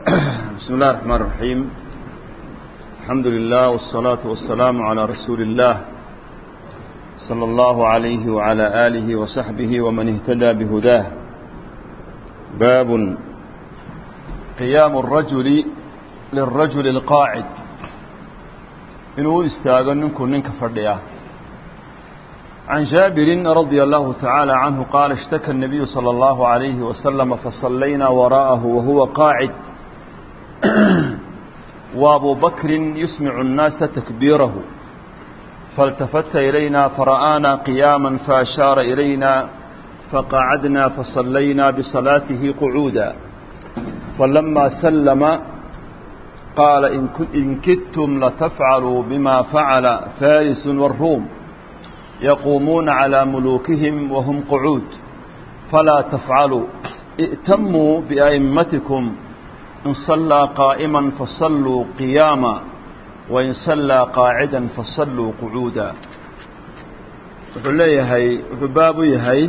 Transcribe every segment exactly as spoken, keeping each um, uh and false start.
بسم الله الرحمن الرحيم. الحمد لله والصلاة والسلام على رسول الله صلى الله عليه وعلى آله وصحبه ومن اهتدى بهداه. باب قيام الرجل للرجل القاعد إنه استاغن نكون ننك فرديا. عن جابر رضي الله تعالى عنه قال اشتكى النبي صلى الله عليه وسلم فصلينا وراءه وهو قاعد وابو بكر يسمع الناس تكبيره فالتفت إلينا فرآنا قياما فأشار إلينا فقعدنا فصلينا بصلاته قعودا فلما سلم قال إن كدتم لتفعلوا بما فعل فارس والروم يقومون على ملوكهم وهم قعود فلا تفعلوا ائتموا بأئمتكم إن صلى قائما فصلوا قياما وإن صلى قاعدا فصلوا قعودا. وحليه وحباب يهي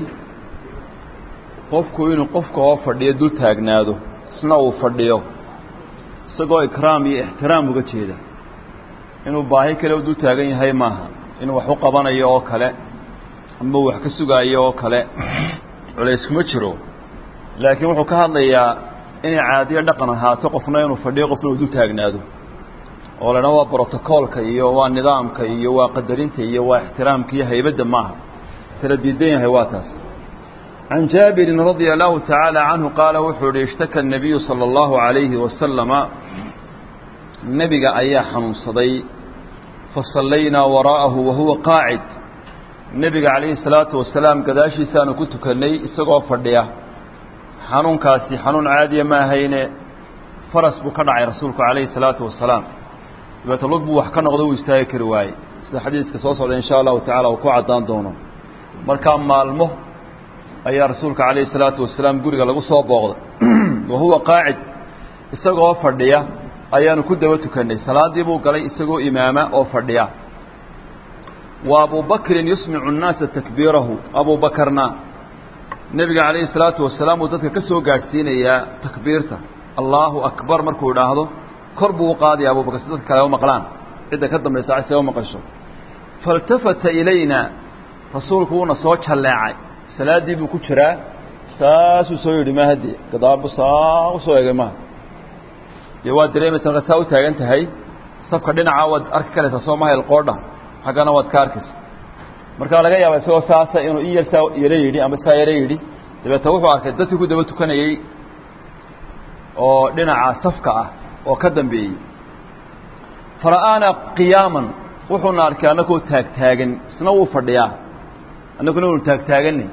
قفكو إنه قفكو فرديه دول تاقناده سنو فرديه سقو إكرامي احترام وقتيدا إنه باهي كلاو دول تاقن يهي ماها inuu wax u qabanayo oo kale ama wax ka sugayo oo kale culays kuma jiro laakiin wuxuu ka hadlayaa in caadiyo dhaqan ahaato qofna inuu fadhiyo qofna uu taagnaado oo lana waa protocolka iyo waa nidaamka iyo waa qadarinta iyo waa ixtiraamka iyo haybada maaha tarabiidan yahay waa taas. عن جابر رضي الله تعالى عنه قال وحور اشتكى النبي صلى الله عليه وسلم النبي أيا حنون صدي فصلينا وراءه وهو قاعد. النبي عليه الصلاة والسلام قداشي سانو كنت كني استقوا فرديا حنون كاسي حنون عادي ما هين فرس بكرع رسولك عليه الصلاة والسلام يبتلق بو وحكنا غدو يستاهك رواي حديث كصوص إن شاء الله تعالى وقعد دان دونه مركان مالمه أي رسولك عليه الصلاة والسلام قرق لغو صوب بغض وهو قاعد استقوا فرديا ayaanu ku daba tukanay salaadii buu galay isagoo imaama oo fadhiya wa Abu Bakr yusmi'u an-nas takbirahu Abu Bakrna nabiga kaleey salaatu wasalaam oo dadka ka soo gaarsiinaya takbiirta Allahu akbar markuu dhaahdo kor buu qaadi Abu Bakr dadka kale oo maqlaan cid ka dambaysa ay soo maqasho faltafata ilayna rasuulku uu soo jaleecay salaadii buu ku jiraa saasu soo yiri ma hadi gadaabo saa soo eegay ma يواد دريمة تغساو تاجنت هاي صفقة دينا عود أرك كله تصوم هاي القردة حقنا واد كاركس مركا لقى يا بس هو ساسة إنه إير ساو يريدي أما سا يريدي تبى توقف على كده تقول تبى تكون يي أو دينا ع صفقة أو كدم بي فرآنا قياما وحنا أركانك تاج تاجن سنو فرديا أنا كنا تاج تاجني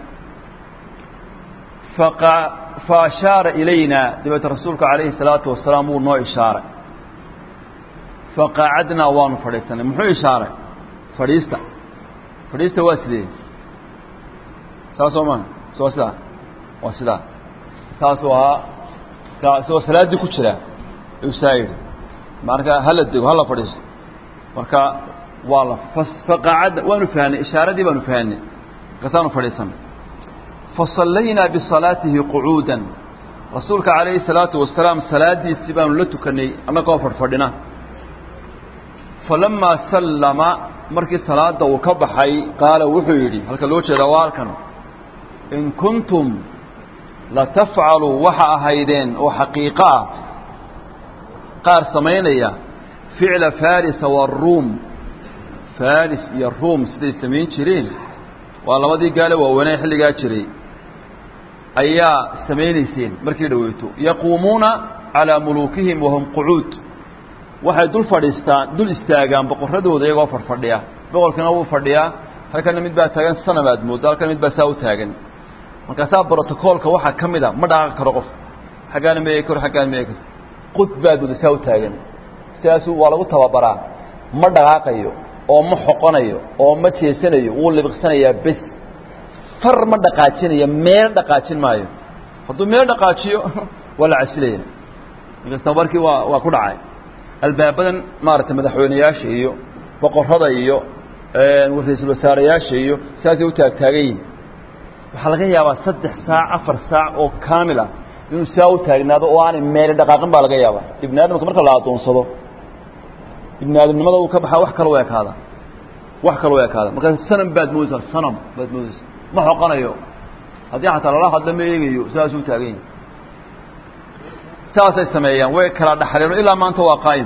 فقع فأشار إلينا دبت رسولك عليه الصلاة والسلام ونو إشارة فقعدنا وان فريستنا محو إشارة فريستا فريستا واسلي ساسو من سوسلا واسلا ساسوها ساسو سلا دي كتشلا يسايد معناها هلا دي هلا فريست مركا والله فقعد ونفهني إشارة دي ونفهني قصانو فريستنا فصلينا بصلاته قعودا رسولك عليه الصلاة والسلام صلاة استبان لتكني أنا قافر فردنا فلما سلم مركي صلاة وكبحي قال وحيري هل كالوشي دوال كانوا إن كنتم لتفعلوا وحا هيدين وحقيقة قار سمينيا فعل فارس والروم فارس يا الروم سيدي سمين شرين والله ما دي قالوا وانا يحلي قال شرين ayaa sameeynayeen markii dhaweeto yaquumuna ala mulukihim wahum qu'ud waxay dul fadhiistaan dul istaagaan boqoradooda iyagoo farfadhiya boqolkana uu fadhiya halkana mid baa taagan sanabaad moodo halkana mid baa saa u taagan marka saa protocolka waxa kamida ma dhaaqo karo qof xagaana meey kor xagaan meey qudbaadu saa u taagan siyaasu waa lagu tababaraa ma dhaqaaqayo oo ma xoqonayo oo ma jeesanayo uu libiqsanayaa bas far ma dhaqaajinayo meel dhaqaajin maayo hadduu meel dhaqaajiyo wala casliya inkasta barkii waa waa ku dhacay albaabadan maarta madaxweynayaasha iyo boqorada iyo ee wasiirada wasaarayaasha iyo saasi u taag taagay waxa laga yaabaa saddex saac afar saac oo kaamil ah inuu saa u taagnaado oo aanay meel dhaqaaqin baa laga yaabaa ibn aadamka marka la adoonsado ibn aadamnimada uu ka baxaa wax kale u ekaada wax kale u ekaada marka sanam baad moodaysaa sanam baad moodaysaa ma xoqanayo haddii xataa lala hadla ma eegayo saas u taagan yahay saasay sameeyaan way kala dhaxleen ilaa maanta waa qaa'im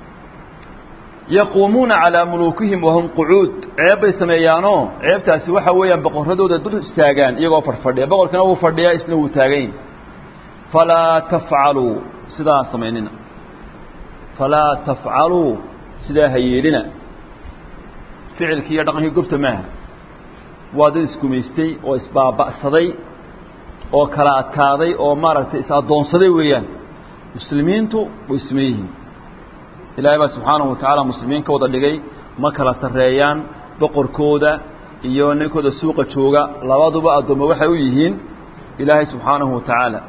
yaquumuuna calaa muluukihim wahum qucuud ceeb bay sameeyaanoo ceebtaasi waxa weeyaan boqorradooda dul istaagaan iyagoo fadhfadhiya boqorkana wuu fadhiyaa isna wuu taagan yahay falaa tafcaluu sidaa samaynina falaa tafcaluu sidaa ha yeelina ficilkii iyo dhaqankii gobta maaha waa dad isgumaystay oo isbaaba'saday oo kala adkaaday oo maaragtay is addoonsaday weeyaan muslimiintu way isma yihiin ilaahay baa subxaanahu watacaala muslimiinka wada dhigay ma kala sarreeyaan boqorkooda iyo ninkooda suuqa jooga labaduba addoommo waxay u yihiin ilaahay subxaanahu watacaala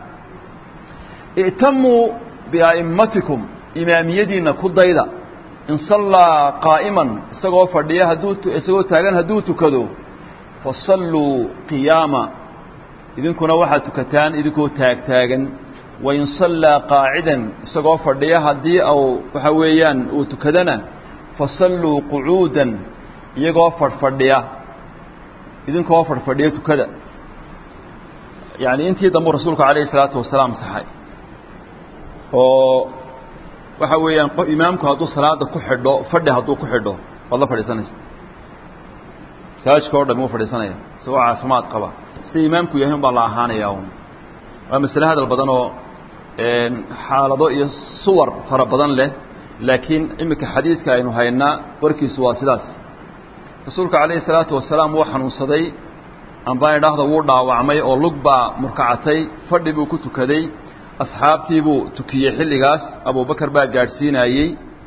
i'tamuu bia'immatikum imaamiyadiinna ku dayda in sallaa qaa'iman isagoo fadhiya hadduu isagoo taagan hadduu tukado fasalluu qiyaama idinkuna waxaad tukataan idinkoo taagtaagan wain sallaa qaacidan isagoo fadhiya haddii au waxa weeyaan uu tukadana fasalluu qucuudan iyagoo fadhfadhiya idinkoo fadhfadhiya tukada yacni intii dambu rasuulku calayhi salaatu wasalaam saxay oo waxa weeyaan imaamku hadduu salaada ku xidho fadhi hadduu ku xidho waad la fadhiisanaysa masaajidka oo dhan wuu fadhiisanaya isagoo caafimaad qaba sida imaamku yahay un baa la ahaanayaa un waa masale hadal badan oo xaalado iyo suwar fara badan leh laakiin iminka xadiidka aynu haynaa warkiisu waa sidaas rasuulka calayhi salaatu wasalaam wuu xanuunsaday ambaan idhaahda wuu dhaawacmay oo lug baa murkacatay fadhi buu ku tukaday asxaabtii buu tukiyey xilligaas abubakar baa gaadhsiinayey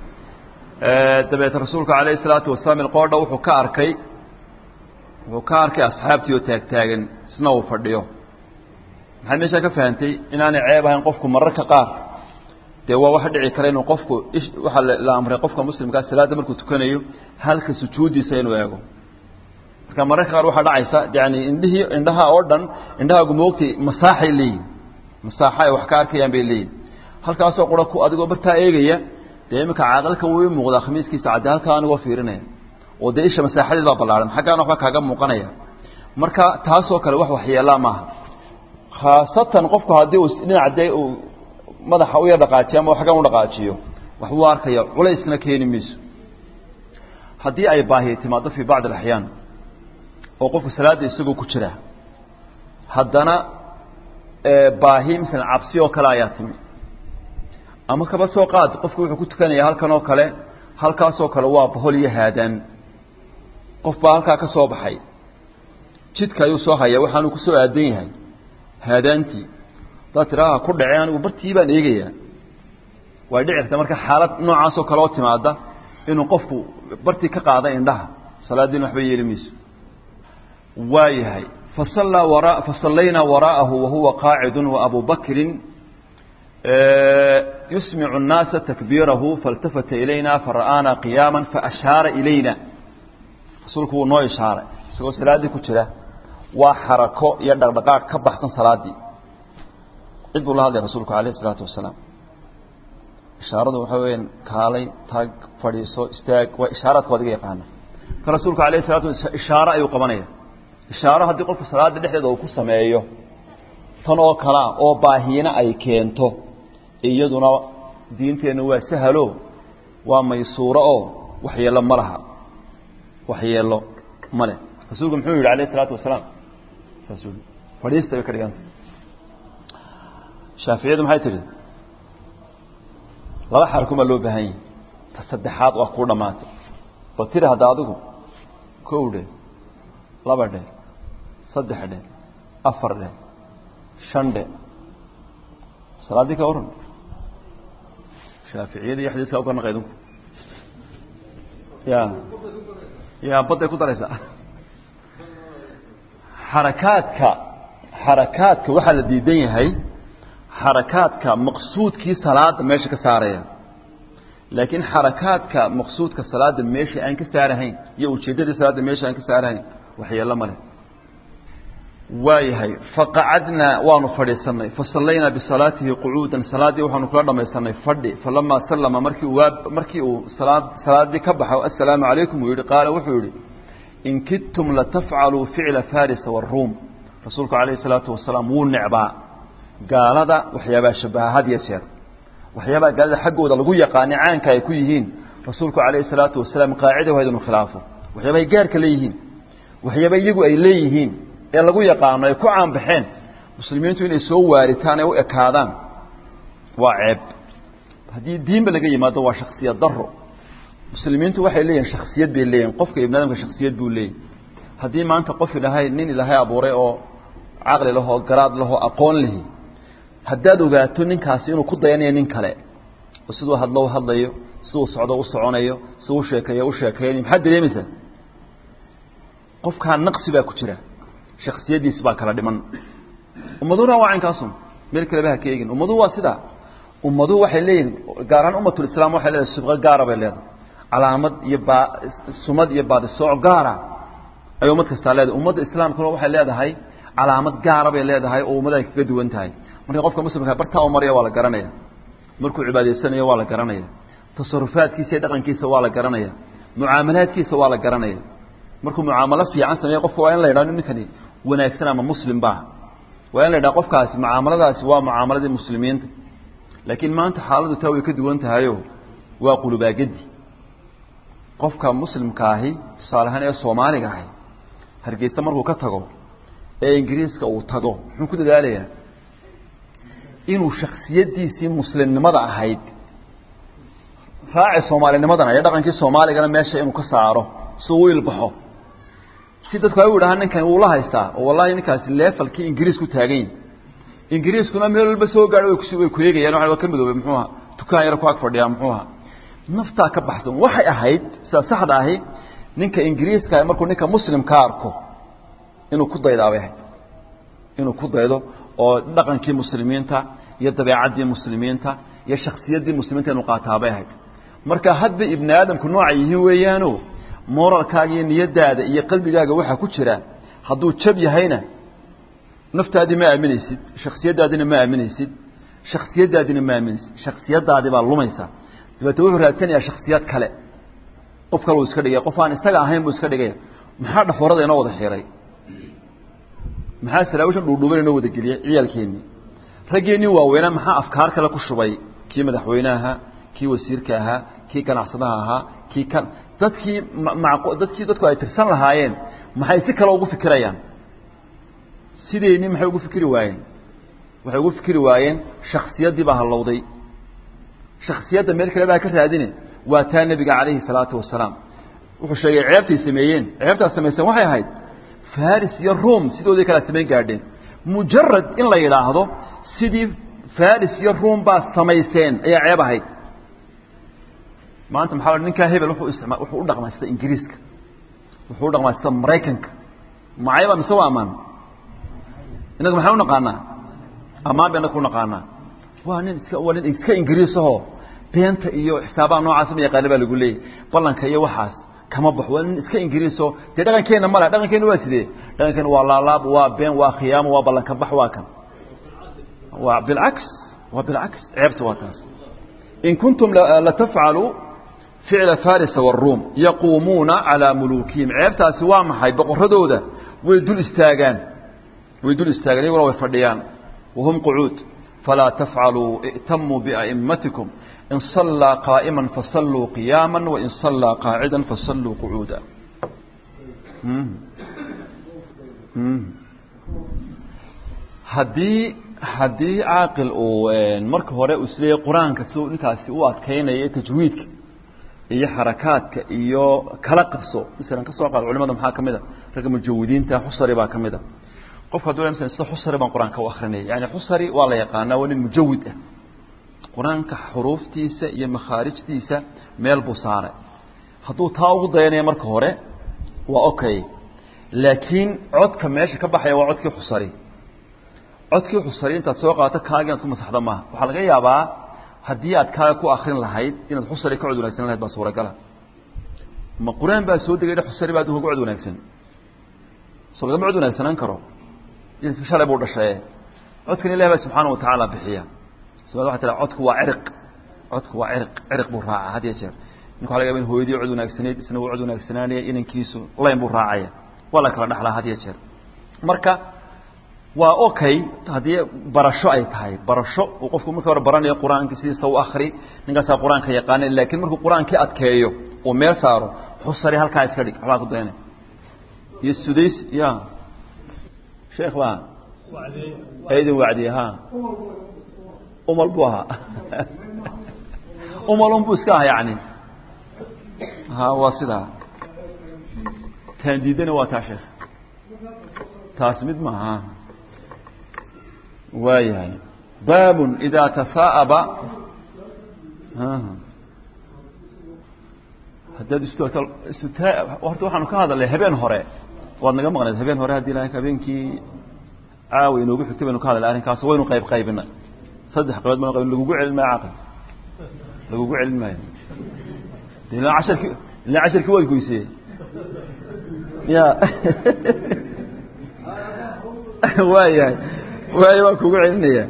dabeete rasuulka calayhi salaatu wasalaam ilqoodha wuxuu ka arkay wuxuu ka arkay asxaabtii oo taagtaagan isna uu fadhiyo maxaad meeshaa ka fahantay inaanay ceeb ahayn qofku mararka qaar dee waa wax dhici kara inuu qofku waxaa la amray qofka muslimkaa salaadda markuu tukanayo halka sujuuddiisa inuu eego marka mararka qaar waxaa dhacaysa yani indhihii indhaha oo dhan indhahaagu moogtay masaaxay leeyihin masaaxa ay wax ka arkayaan bay leeyihin halkaasoo qura ku adigoo bartaa eegaya dee iminka caaqalka wuu i muuqdaa khamiiskiisa cadde halkaa anigoo fiirinaya oo dee isha masaaxadeed baa ballaaran xaggaana waxba kaaga muuqanaya marka taasoo kale wax waxyeelaa maaha khaasatan qofku haddii uu dhinaca dee uu madaxa u yar dhaqaajiyo ama xaggan u dhaqaajiyo waxbuu arkaya culayskana keeni mayso haddii ay baahi timaado fii bacdi alaxyaan oo qofku salaadda isagoo ku jira haddana baahi misalan cabsi oo kale ayaa timi ama kaba soo qaad qofku wuxuu ku tukanaya halkan oo kale halkaasoo kale waa bohol iyo haadaan qof baa halkaa ka soo baxay jidka ayuu soo haya waxaanuu ku soo aadan yahay haadaantii daad tidhaaha ku dhacey anigu bartii baan eegayaa way dhici karta marka xaalad noocaasoo kale oo timaada inuu qofku bartii ka qaada indhaha salaaddiina waxba yeeli mayso waa yahay fasallaa wara fasallaynaa waraa'ahu wahuwa qaacidun wa abu bakrin yusmicu الnaasa takbiirahu faاltafata ilayna fara'aanaa qiyaama faashaara ilayna rasuulku wuu noo ishaaray isagoo salaaddii ku jira waa xarako iyo dhaqdhaqaaq ka baxsan salaaddii cid buu la hadlay rasuulku calayhi الsalaatu wasalaam ishaaradu waxaa weyaan kaalay taag fadhiiso istaag waa ishaaraadka adiga yaqaana ka rasuulku alayh الsalatu wasalaam ishaaro ayuu qabanaya ishaaro haddii qofku salaada dhexdeeda uu ku sameeyo tan oo kalea oo baahiyana ay keento iyaduna diinteenna waa sahalo waa maysuuro oo waxyeello ma laha waxyeello ma leh rasuulku muxuu yidhi alayh الsalaatu wasalaam saasuu fadhiista bay ka dhiganta shaaficiyadu maxay tidhi laba xarkumaa loo baahan yahi ta saddexaad waa kuu dhammaatay oo tiri hadda adigu kow dhe laba dhe saddex dhe afar dhe shan dhe salaaddii ka waran shaaficiyada iyo xadiiska u karnaqay idinku ya ya badday ku daraysaa xarakaadka xarakaadka waxaa la diidan yahay xarakaadka maqsuudkii salaada meesha ka saaraya laakiin xarakaadka maqsuudka salaada meesha aan ka saarahayn iyo ujeeddadii salaada meesha aan ka saarahayn waxyeello ma leh وايهي فقعدنا ونفرسنا فصلينا بصلاته قعودا صلاتي وحن كلا دميسنا فدي فلما سلم مركي واب مركي صلاه صلاه دي كبخوا السلام عليكم ويقول قال وحوري إن كدتم لتفعلوا فعل فارس والروم رسولك عليه الصلاة والسلام ونعبا قال هذا وحيابا شبه هذا يسير وحيابا قال هذا حقه وذا لقوا يقاني عان كاي كويهين رسولك عليه الصلاة والسلام قاعدة وهذا خلافه وحيابا يقارك ليهين وحيابا يقوا أي ليهين ee lagu yaqaano ay ku caan baxeen muslimiintu inay soo waaritaan ay u ekaadaan waa ceeb hadii diinba laga yimaado waa shakhsiyad daro muslimiintu waxay leeyihiin shakhsiyad bay leeyihiin qofka ibn aadamka shakhsiyad buu leeyahay hadii maanta qof ilaahay nin ilaahay abuuray oo aqli leh oo garaad leh oo aqoon leh hadaad ogaato ninkaasi inuu ku dayanayo nin kale oo sidoo hadlo hadlayo sidoo socdo u soconayo sidoo sheekayo u sheekayo maxaa dareemaysaa qofka naqsi baa ku jira shakhsiyadiisa baa kala dhiman ummaduna waa inkaasum meel kale baa ka eegin ummadu waa sida ummadu waxay leeyihiin gaaran ummatul islaam waxay leedahay sibqa gaar bay leedahay calaamad iyo sumad iyo baad soo gaara ay ummad kasta leedahay ummadda islaamka waxay leedahay calaamad gaar bay leedahay oo ummada ay kaga duwan tahay marka qofka muslimka barta oo mariya waa la garanaya markuu cibaadaysanayo waa la garanaya tasarrufaadkiisa iyo dhaqankiisa waa la garanaya mucaamalaadkiisa waa la garanaya markuu mucaamalo fiican sameeyo qofka waa in la yiraahdo ninkani wanaagsan ama muslim baa waa in la yiraahdo qofkaasi mucaamaladaasi waa mucaamaladii muslimiinta laakiin maanta xaaladdu taa way ka duwan tahay waa qulubaagadi qofka muslimka ahi tusaalahan ee Soomaaliga ahi hargeysa markuu ka tago ee Ingiriiska uu tago wuxuu ku dadaalayaa inuu shakhsiyadiisii muslimnimada ahayd raaci Soomaalinimadana iyo dhaqankii Soomaaligana meesha inuu ka saaro soo wiil baxo si dadku ay u dhahaan ninkan uu la haystaa oo wallahi ninkaasi levelkii Ingiriis ku taagan Ingiriiskuna meel walba soo gaadhay way ku soo ku eegayaan waxa ka midoobay muxuu ahaa tukaan yar ku ag fadhiya muxuu ahaa nafta ka baxsan waxay ahayd saxda ahi ninka Ingiriiska markuu ninka muslimka arko inuu ku daydaabay inuu ku daydo oo dhaqankii muslimiinta iyo dabeecadii muslimiinta iyo shakhsiyadii muslimiinta inuu qaataabay ahayd marka hadba ibn aadamku nooca yihiin weeyaano moralkaaga iyo niyadaada iyo qalbigaaga waxa ku jira haduu jab yahayna naftaadi ma aaminaysid shakhsiyadaadina ma aaminaysid shakhsiyadaadina ma aaminaysid shakhsiyadaadi baa lumaysa dibadda wuxuu raadsanaya shakhsiyad kale qof kale uu iska dhigay qof aan isaga ahayn buu iska dhigay maxaa dhafoorada inoo wada xiray maxaa salaawisha dhuudhuubay inoo wada geliyay ciyalkeeni rageeni waaweena maxaa afkaar kale ku shubay kii madaxweynaha kii wasiirka ahaa kii ganacsadaha ahaa kii kan dadkii macquul dadkii dadku ay tirsan lahaayeen maxay si kale ugu fikirayaan sideeni maxay ugu fikiri waayeen waxay ugu fikiri waayeen shakhsiyadii baa halowday shakhsiyada meel kale baa ka raadinay waa taa nabiga kaleey salaatu wasalaam wuxuu sheegay ceebtay sameeyeen ceebtaas sameeyeen waxay ahayd faris iyo rum sidoodii kala sameeyeen gaadheen mujarrad in la yiraahdo sidii faris iyo rum baa sameeyeen ayaa ceeb ahayd maanta maxaa ninka hebel wuxuu isticmaal wuxuu u dhaqmaa sida Ingiriiska wuxuu u dhaqmaa sida Mareykanka maayba mise waa amaan inaga maxaa u naqaanaa amaan baan ku naqaanaa waa nin iska waa nin iska Ingiriis ah beenta iyo xisaabaa noocaas ma yaqaan baa lagu leeyahay ballanka iyo waxaas kama baxo waa nin iska Ingiriis oo de dhaqankeena mala dhaqankeena waa sidee dhaqankeena waa laalaab waa been waa khiyaamo waa ballanka bax waa kan waa bilcaks waa bilcaks ceebtu waa taas in kuntum la taf'alu فعل فارس والروم يقومون على ملوكهم عيبتا سوا محي بقردوده ويدل استاغان ويدل استاغان ولا فديان وهم قعود فلا تفعلوا ائتموا بأئمتكم إن صلى قائما فصلوا قياما وإن صلى قاعدا فصلوا قعودا هدي هدي عاقل او marka hore u isleey quraanka soo intaasi u adkeenay tajwiidka iyo harakaadka iyo kala qabso misalan ka soo qaad culimada maxaa kamida rag mujawwidiinta xusari baa kamida qof haduu insan sida xusari baan quraanka u akhrinay yaani xusari waa la yaqaana waa nin mujawwid ah quraanka xuruuftiisa iyo makharijtiisa meel buu saaray haduu taa ugu dayanay marka hore waa okay laakiin codka meesha ka baxaya waa codkii xusari codkii xusari inta soo qaata kaaga aad ku masaxda ma waxa laga yaabaa haddii aad kaaga ku akhrin lahayd inaad xusari ka cod wanaagsan lahayd baa suuragal ah ma quraan baa soo degay xusari baa ugu cod wanaagsan soo laga cod wanaagsan karo shalay buu dhashay codkan ilaahay subxaanahu wa ta'ala bixiya sabab waxa tira codku waa cirq codku waa cirq cirq buu raaca had yeeshee ninku laga yaabin hooyadii cod wanaagsaneed isna uu cod wanaagsanaanay inankiisu leen buu raacaya wala kala dhaxlaa had yeeshee marka waa okay hadii barasho ay tahay barasho uu qofku marka hore baranayo quraanka sidii uu akhri ninkaas quraanka yaqaan laakiin markuu quraanka adkeeyo oo meel saaro xusari halka iska dhig waxa ku dayna yisudays ya sheekh waa wacdi aydan wacdi ha umal buha umalum buska yani ha wasida تهديدنا واتاشخ تاسمد معها وايهاي باب إذا تثاءب ها هداد استوتل استاء وقت waxaan ka hadalay habeen hore waad naga maqnayd habeen hore hadii ilaahay habeenkii aawi inuu ku xigtay inuu ka hadalay arrinkaas waynu qayb qaybina saddex qayb ma qayb lagu cilmi aqal lagu cilmi dina casharki ila casharki way goysay يا وايا وايا kugu celinaya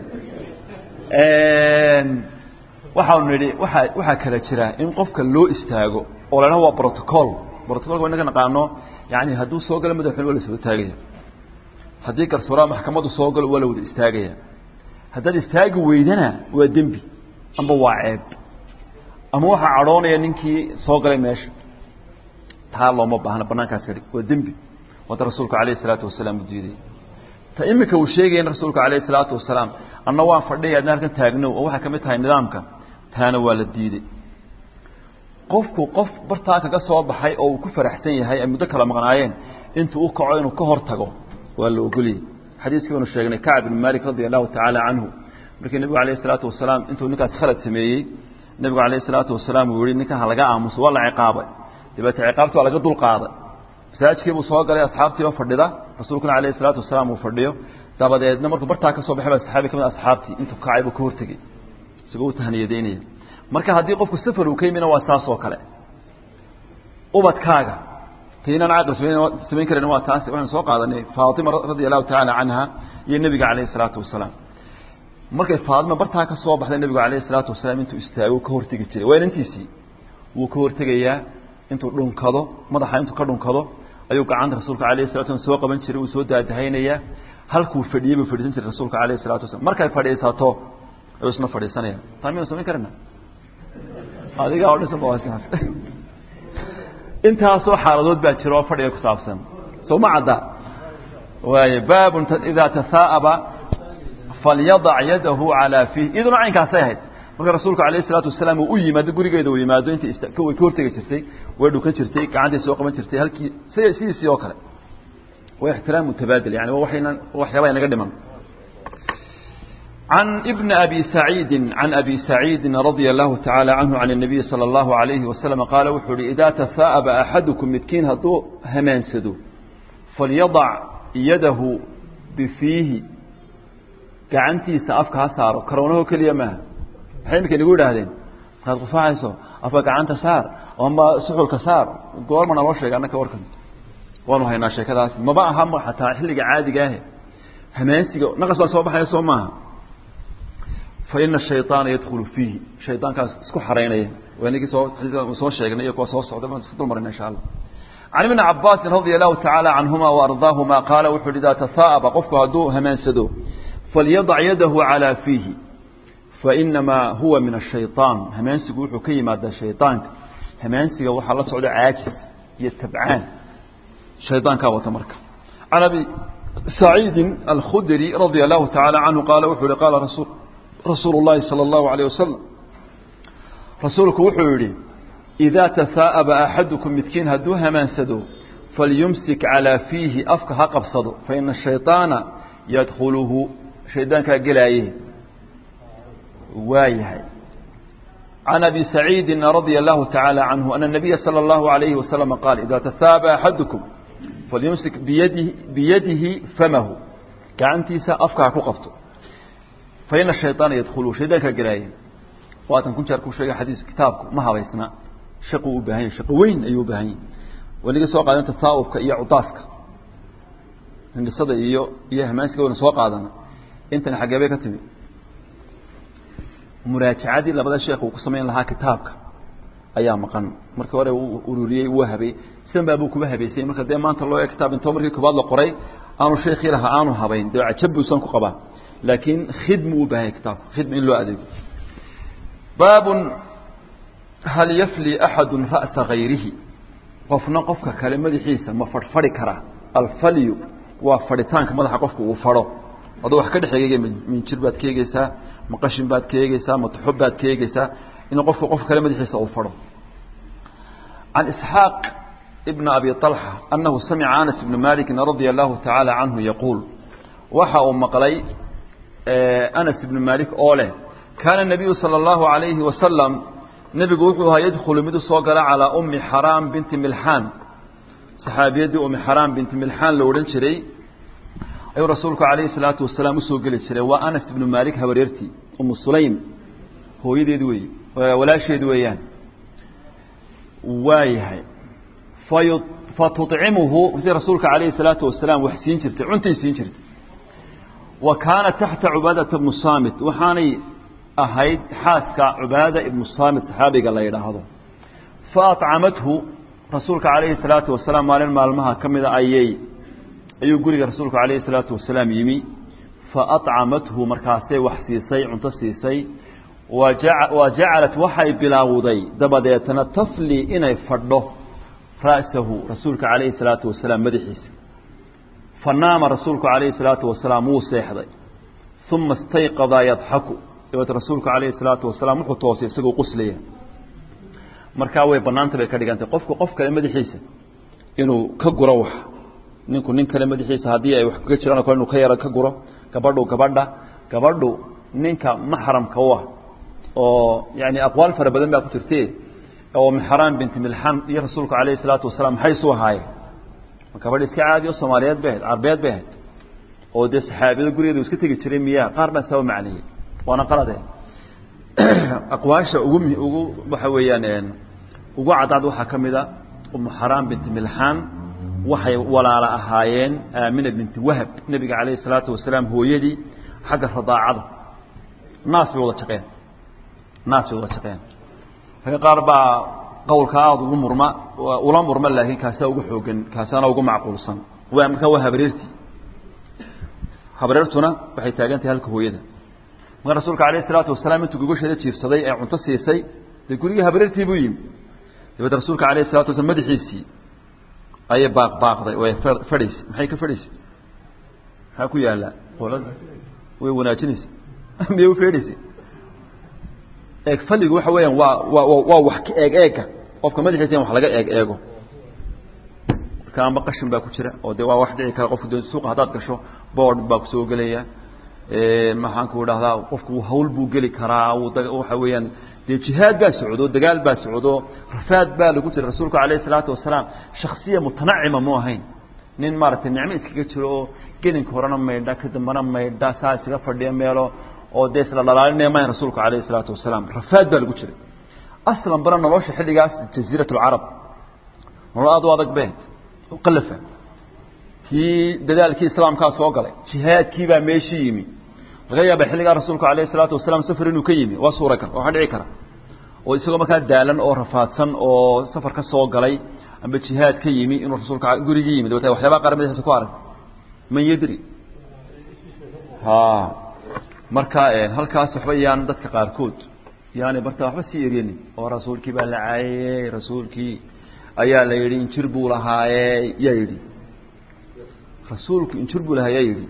een waxa uu niri waxa waxa kala jira in qofka loo istaago oo lana waa protocol protocol waa inaga naqaano yaani haduu soo galo madaxweyne wala soo taagaya hadii garsoora maxkamadu soo galo wala wada istaagaya hadii istaagi weydana waa dambi amba waa ceeb ama waxa caroonaya ninkii soo galay meesha taalo ma baahna banaankaas kale waa dambi wada rasuulka kaleey salaatu wasalaam diiday ta imika uu sheegay in rasuulka kaleey salaatu wasalaam anna waan fadhiyay halkan taagno oo waxa kamid tahay nidaamka taana waa la diiday qofku qof bartaa kaga soo baxay oo uu ku faraxsan yahay ay muddo kala maqnaayeen intuu uu kaco inuu ka hortago waa la ogoliyay xadiiskii uu sheegnay Ka'b bin Malik radiyallahu ta'ala anhu markii nabiga kaleey salaatu wasalaam intuu ninkaas khalad sameeyay nabiga kaleey salaatu wasalaam uu yiri ninka laga aamuso wala ciqaabay dibata ciqaabtu laga dul qaaday masaajidkii uu soo galay asxaabtii oo fadhida rasuulka kaleey salaatu wasalaam uu fadhiyo dabadeedna markuu bartaa ka soo baxay saxaabi kamid asxaabtii intuu kacay buu ka hortagay isagoo tahniyadeynay marka hadii qofku safar uu ka yimina waa taas oo kale ubadkaaga tiina aqal sameyn kareen waa taas waxaan soo qaadanay Faatima radiyallahu ta'ala anha iyo nabiga kaleey salaatu wasalaam markay Faatima bartaa ka soo baxday nabiga kaleey salaatu wasalaam intuu istaago ka hortagi jiray weynantiisii wuu ka hortagayaa intuu dhunkado madaxa intuu ka dhunkado ayuu gacanta rasuulka kaleey salaatu wasalaam soo qaban jiray uu soo daadahaynaya halkuu fadhiyay buu fadhiisan jiray rasuulka kaleey salaatu wasalaam markay fadhiisato ayuu isna fadhiisanaya taamiin sameyn karna adiga oo dhisan baawaasnaas inta soo xaaladood baa jiro fadhiga ku saabsan soo ma cadda waay baab idha tasaaba falyada' yadahu ala fihi iduna aynkaas ahayd marka rasuulka kaleey salaatu wasalaam uu yimaado gurigeeda uu yimaado inta istaagay way ka hortagi jirtay way dhukan jirtay gacanta soo qaban jirtay halkii sidii oo kale way ixtiraam mutabaadil yani waxayna waxyaabo inaga dhiman عن ابن أبي سعيد عن أبي سعيد رضي الله تعالى عنه عن النبي صلى الله عليه وسلم قال وحري إذا تثاءب أحدكم متكين هدو همان سدو فليضع يده بفيه كعنتي سأفك هسار كرونه كليما حين كان يقول هذين قال قفاعسو أفك عنت سار وما سحل كسار قول من الله شيء أنك وركن قالوا هاي ناشي كذا ما بقى هم حتى حلق عادي جاهي همان سيجو نقص صوبح يسومها فإن الشيطان يدخل فيه شيطان كان اسكو حرينيه وانيكي سو سو شيغنا iyo ko soo socda ma isku dulmarin insha Allah Ali ibn Abbas radiyallahu ta'ala anhuma wa ardahuma qala wa idha tasaaba qofku haduu hamaansado falyada' yadahu ala fihi fa inma huwa min ash-shaytan hamaansigu wuxuu ka yimaada shaytaanka hamaansiga waxa la socda caajis iyo tabcaan shaytaanka wata marka Abi Sa'id al-Khudri radiyallahu ta'ala anhu qala wa qala rasul رسول الله صلى الله عليه وسلم رسولك وحوري إذا تثاءب أحدكم متكين هدوها من سدو فليمسك على فيه أفكها قبصده فإن الشيطان يدخله شيطان كقلائه وايهي عن أبي سعيد رضي الله تعالى عنه أن النبي صلى الله عليه وسلم قال إذا تثاءب أحدكم فليمسك بيده, بيده فمه كعنتي سأفكها قبصده فإن الشيطان يدخله شيطان كجرايه وأتن كنت أركو شيء حديث كتابكم ما هو يسمع شقوا بهين شقوين أيوه بهين واللي سوى قال أنت ثاوب كأي عطاسك hindisada iyo iyo hamaansiga wana soo qaadana intan xageebay ka timi muraajacadii labada sheekh uu ku sameyn lahaa kitaabka ayaa maqan markii hore uu ururiyay uu habay sidan baa uu kuba habeysay marka de maanta loo kitaab inta markii koobaad la qoray aanu sheekhi laha aanu habayn de ajab uu san ku qabaa laakiin khidmu u baahay kitaab khidmu in loo adeego baab hal yafli ahad ra's ghayrihi qofna qofka kale madaxiisa ma fadfadhi kara alfali waa fadhitaanka madaxa qofku uu fadho adoo wax ka dhaxeeyay min jirbaad keegaysaa ma qashin baad keegaysaa ma tuxub baad keegaysaa in qofku qof kale madaxiisa uu fadho عن إسحاق ابن أبي طلحة أنه سمع أنس بن مالك رضي الله تعالى عنه يقول وحا مقلي أنس بن مالك أوله كان النبي صلى الله عليه وسلم نبي قوحها يدخل مدو صغر على أم حرام بنت ملحان صحابية دي أم حرام بنت ملحان لورن شري أي رسولك عليه الصلاة والسلام سوقل شري وأنس بن مالك هوريرتي أم السليم هو يدي دوي ولا شيء دويان وايهي فتطعمه في رسولك عليه الصلاة والسلام وحسين شرت عنتي سين شرت وكان تحت عبادة بن الصامت وحاني أهيد حاسك عبادة بن الصامت صحابي قال لي هذا فأطعمته رسولك عليه الصلاة والسلام مال المالمها كم إذا أيي أيو قولي رسولك عليه الصلاة والسلام يمي فأطعمته مركاسي وحسيسي عنتسيسي وجعلت وحي بلا وضي دبديتنا تفلي إني فرده رأسه رسولك عليه الصلاة والسلام مدحيس فنام رسولك عليه الصلاة والسلام موسى يحضي ثم استيقظ يضحك يبت رسولك عليه الصلاة والسلام وحطوسي سقو قسلية مركاوي بنانت بكاريغانت قفك قفك مدحيس إنه كقروح نينكو نين كلمة مدحيس هذه أي وحكو كتير أنا كل إنه كيرا كقرو كبردو كبردا كبردو نينك محرم كواه oo yani aqwaal fara badan baa ku tirtay oo min haram bint milhan iyo rasuulka kaleey salaatu wasalaam hay soo haay marka bad iska caadi oo Soomaaliyeed baa Arbeed baa oo de saxaabada gurigeeda iska tagi jiray miyaa qaar baa soo macnay wana qalade aqwaasha ugu ugu waxa weeyaan ugu cadaad waxa kamida um haram bint milhan waxay walaala ahaayeen Aamina bint Wahab nabiga kaleey salaatu wasalaam hooyadii xagga radaacada naas wada shaqeen naas wada shaqeen haga qaar baa qowlka aad ugu murma wala murma laakiin kaasa ugu xoogan kaasana ugu macquulsan waa marka waa habareerti habareertuna waxay taagantay halka hooyada marka rasuulka kaleey salaatu wasalaam intuu ugu sheeday jiifsaday ee cunto siisay de guriga habareertii buu yimi dibada rasuulka kaleey salaatu wasalaam madaxiisii ay baaq baaqday oo fadhiis maxay ka fadhiis ha ku yaala qolada way wanaajinaysa miyay u fadhiisay eeg faligu waxa weeyaan waa waa waa wax ka eeg eega qofka madaxiisa wax laga eeg eego kaama qashin baa ku jira oo de waa wax dhici kara qofku suuq hadaad gasho board baa ku soo galaya ee maxaan ku dhaahdaa qofku hawl buu gali karaa waxa weeyaan de jihaad baa socdo dagaal baa socdo rafaad baa lagu jira rasuulka kaleey salaatu wasalaam shakhsiya mutanacima ma ahayn nin maartay nicmo iskaga jiro gelin korana meedha ka dambana meedha saa iskaga fadhiya meelo oo dees la dhalaalinay ma rasuulka kaleey salaatu wasalaam rafaad baa lagu jiray aslan baran nolosha xilligaas jasiiratul arab walaad wadag beed oo qalafa kii dadaalkii islaamka soo galay jihaadkii baa meeshii yimi laga yaabay xilliga rasuulka kaleey salaatu wasalaam safar inuu ka yimi waa suura kale waxa dhici kara oo isagoo markaa daalan oo rafaadsan oo safar ka soo galay amba jihaad ka yimi inuu rasuulka gurigii yimi dadka waxyaabo qaramadiisa ku arag man yadri ha marka halkaas waxba yaan dadka qaar kood yaani barta waxba si yeeriyeen oo rasuulkii baa la caayay rasuulkii ayaa la yiri injir buu lahaayay yaa yiri rasuulku injir buu lahaayay yiri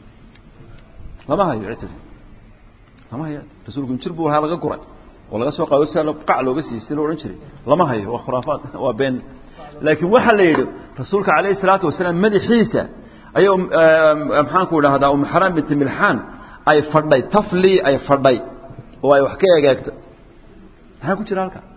lama hayo citri lama hayo rasuulku injir buu lahaa laga guray oo laga soo qaado si la qac looga siisay loo oran jiray lama hayo waa khuraafaad waa been laakiin waxa la yiri rasuulka kaleey salaatu wasalaam madaxiisa ayuu maxaan ku dhaahdaa um haram bint milhan ay fadhay tafli ay fadhay oo ay wax ka eegagto waxa ku jira halka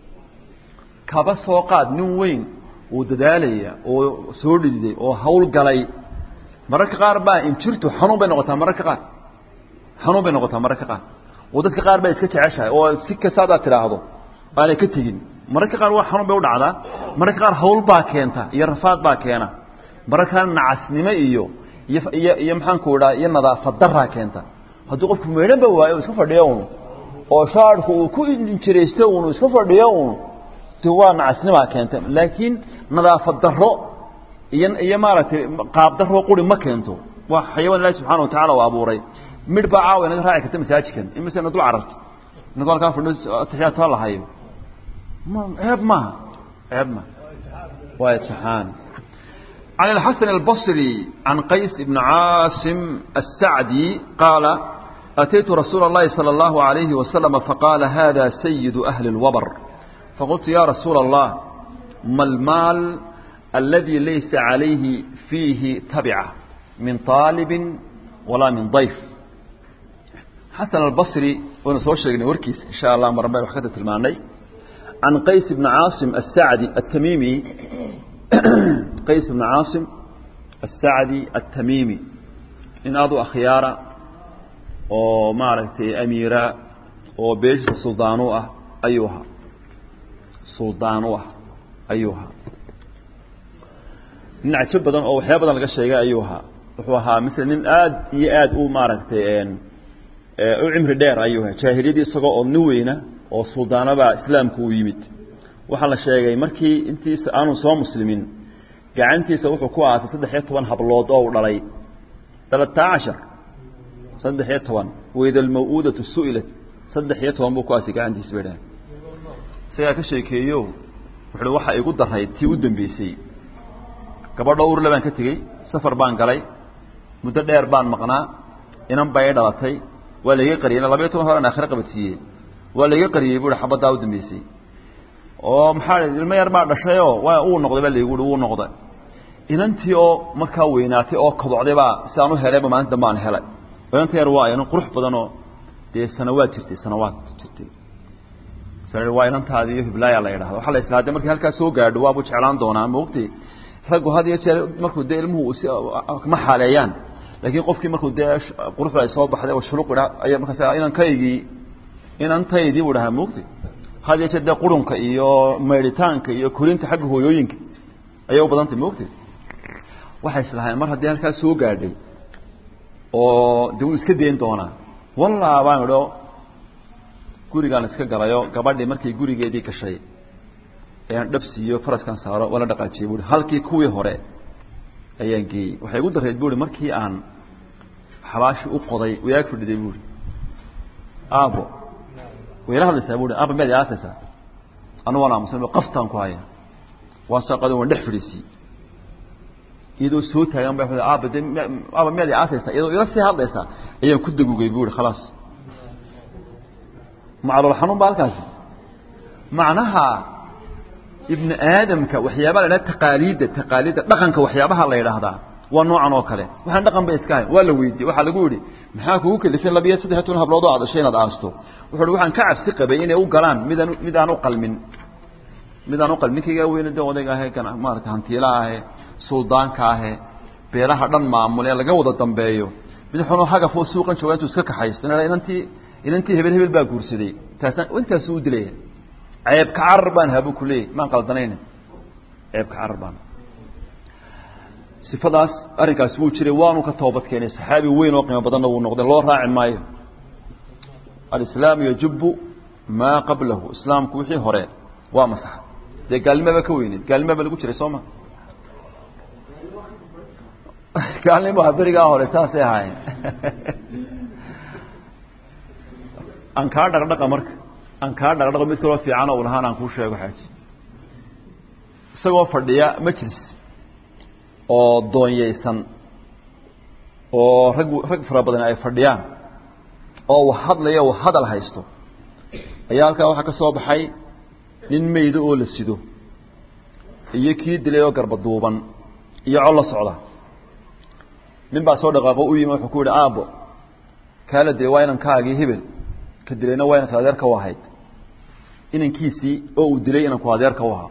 kaba soo qaad nin weyn oo dadaalaya oo soo dhiday oo hawl galay mararka qaar baa in jirto xanuun bay noqotaa mararka qaar xanuun bay noqotaa mararka qaar oo dadka qaar baa iska jeceshahay oo si ka saada tiraahdo aanay ka tagin mararka qaar waa xanuun bay u dhacdaa mararka qaar hawl baa keenta iyo rafaad baa keena markaan nacasnimo iyo iyo iyo maxaan ku wada iyo nadaafad darra keenta haddii qofku meelanba waayo iska fadhiyo oo shaarku uu ku injireesto uu iska fadhiyo waa nacasnimo keenta laakiin nadaafad darro iyo iyo maaragtay qaab darro quri ma keento waa xayawaan Ilaahay subhanahu wa ta'ala waa abuuray mid baa caawa inaga raaci karta masaajidkan in misan dul cararto نقول كان في التحيات الله هاي ما عيب ما عيب ما ويتحان عن الحسن البصري عن قيس بن عاصم السعدي قال أتيت رسول الله صلى الله عليه وسلم فقال هذا سيد أهل الوبر فقلت يا رسول الله ما المال الذي ليس عليه فيه تبعة من طالب ولا من ضيف حسن البصري ونسوي شيء وركيس إن شاء الله مرة بعد حكيت المعني عن قيس بن عاصم السعدي التميمي قيس بن عاصم السعدي التميمي إن أضو أخيارا ومعركة أميرة وبيش سلطانوة أيها سلطانوة أيها نعتبر بدن أو حياة بدن لقى الشيء أيها وها مثل إن آد يآد أو معركة oo cimri dheer ayuu jaahiliyadii isagoo oo nuweyna oo suldaanaba islaamku u yimid waxa la sheegay markii intiisa aanu soo muslimin gacantiisa wuxuu ku aasay saddex iyo toban hablood oo dhalay ثلاثة عشر saddex iyo toban weeda almawuudatu su'ilat saddex iyo toban buu ku aasay gacantiisa beedaan sidaa ka sheekeeyo wuxuu waxa igu daray tii u dambeysay gabadha uur labaan ka tagay safar baan galay muddo dheer baan maqnaa inan bay dhalatay ولا يقري أنا لبيته هذا أنا آخر قبتيه ولا يقري يقول حبة داود ميسي ومحال المير بعد شيء وأول نقطة بل يقول أول نقطة إن أنت أو مكويناتي أو كبر دبا سانو هرب ما أنت ما نهلا وأنت رواية أنا قرح بدنو دي سنوات ترتي سنوات ترتي سنة رواية أنت هذه في بلاي على يده وحلا إسلام مركي هالك سوق قاعد وابو شعلان دونا موقتي رجوا هذه الشيء مركو ده المو ما حاليان لكن قفكي markuu deesh qurfa ay soo baxday oo shuruqda ay markaa inaan kaygii inaan taydii wadaha moogtay hadii jeeda qurunka iyo meeritaanka iyo korinta xag hooyooyinka ayay u badantay moogtay waxa islahay mar hadii halka soo gaadhay oo dib iska deen doona wallahi baan idho gurigaan iska galayo gabadhii markii gurigeedii gashay ayaan dhabsiyo faraskan saaro wala dhaqaajiyay buu halkii kuwii hore ayaan geeyay waxay ugu dareed buu markii aan xabaashi u qoday wayaag fadhiday buu aabo weelaha la saabuu aabo meel yaasasa anu wala muslim qaftaan ku haya waasaqado waan dhex fadhiisi idoo soo taagan baa aabo aabo meel yaasasa idoo ila si hadlaysa ayaan ku dagugay buu khalaas macalul xanuun baalkaas macnaha ابن آدم كوحيابها لا تقاليد تقاليد دقن كوحيابها لا يراهدا ونوعا وكله waxaan dhaqan bay iska waa la weydiiyay waxa lagu yiri maxaa kugu kalifin labiya saddex toban hablood oo adashay inaad aasto wuxuu waxaan ka cabsi qabay inay u galaan midaan midaan u qalmin midaan u qalmin kiga weyn ee odayga ah kan maarka hantiila ah suldaanka ah beelaha dhan maamul ee laga wada dambeeyo mid xunu haga foo suuqan joogaantu iska kaxaystaan inantii inantii hebel hebel baa guursaday taasan intaas uu dilay عيب كعربان هابو كلي ما قلدنين عيب كعربان صفadaas arinkaas wuu jiray waanu ka toobad keenay saxaabi weyn oo qiimo badan uu noqday loo raacin maayo al-islaam yajibu ma qablahu islaamku wixii hore waa masax de galmaba ka weynid galmaba lagu jiray Soomaa galmaba bariga hore saasay ahayn an ka dhaqdhaqa marka an ka dhaqdhaqo mid kale fiican oo lahaan aan ku sheego xaaji isagoo fadhiya majlis oo doonyeysan oo rag rag fara badan ay fadhiyaan oo wax hadlaya oo hadal haysto ayaa halka waxa ka soo baxay nin meeydo oo la sido iyo kii dilay oo garba duuban iyo col la socda nin baa soo dhaqaaqo u yimid wuxuu ku yiri aabo kala de waynan kaagii hebel ka dilayna waynan ka adeerka wahayd inankiisi oo uu dilay inanku adeerka wahaa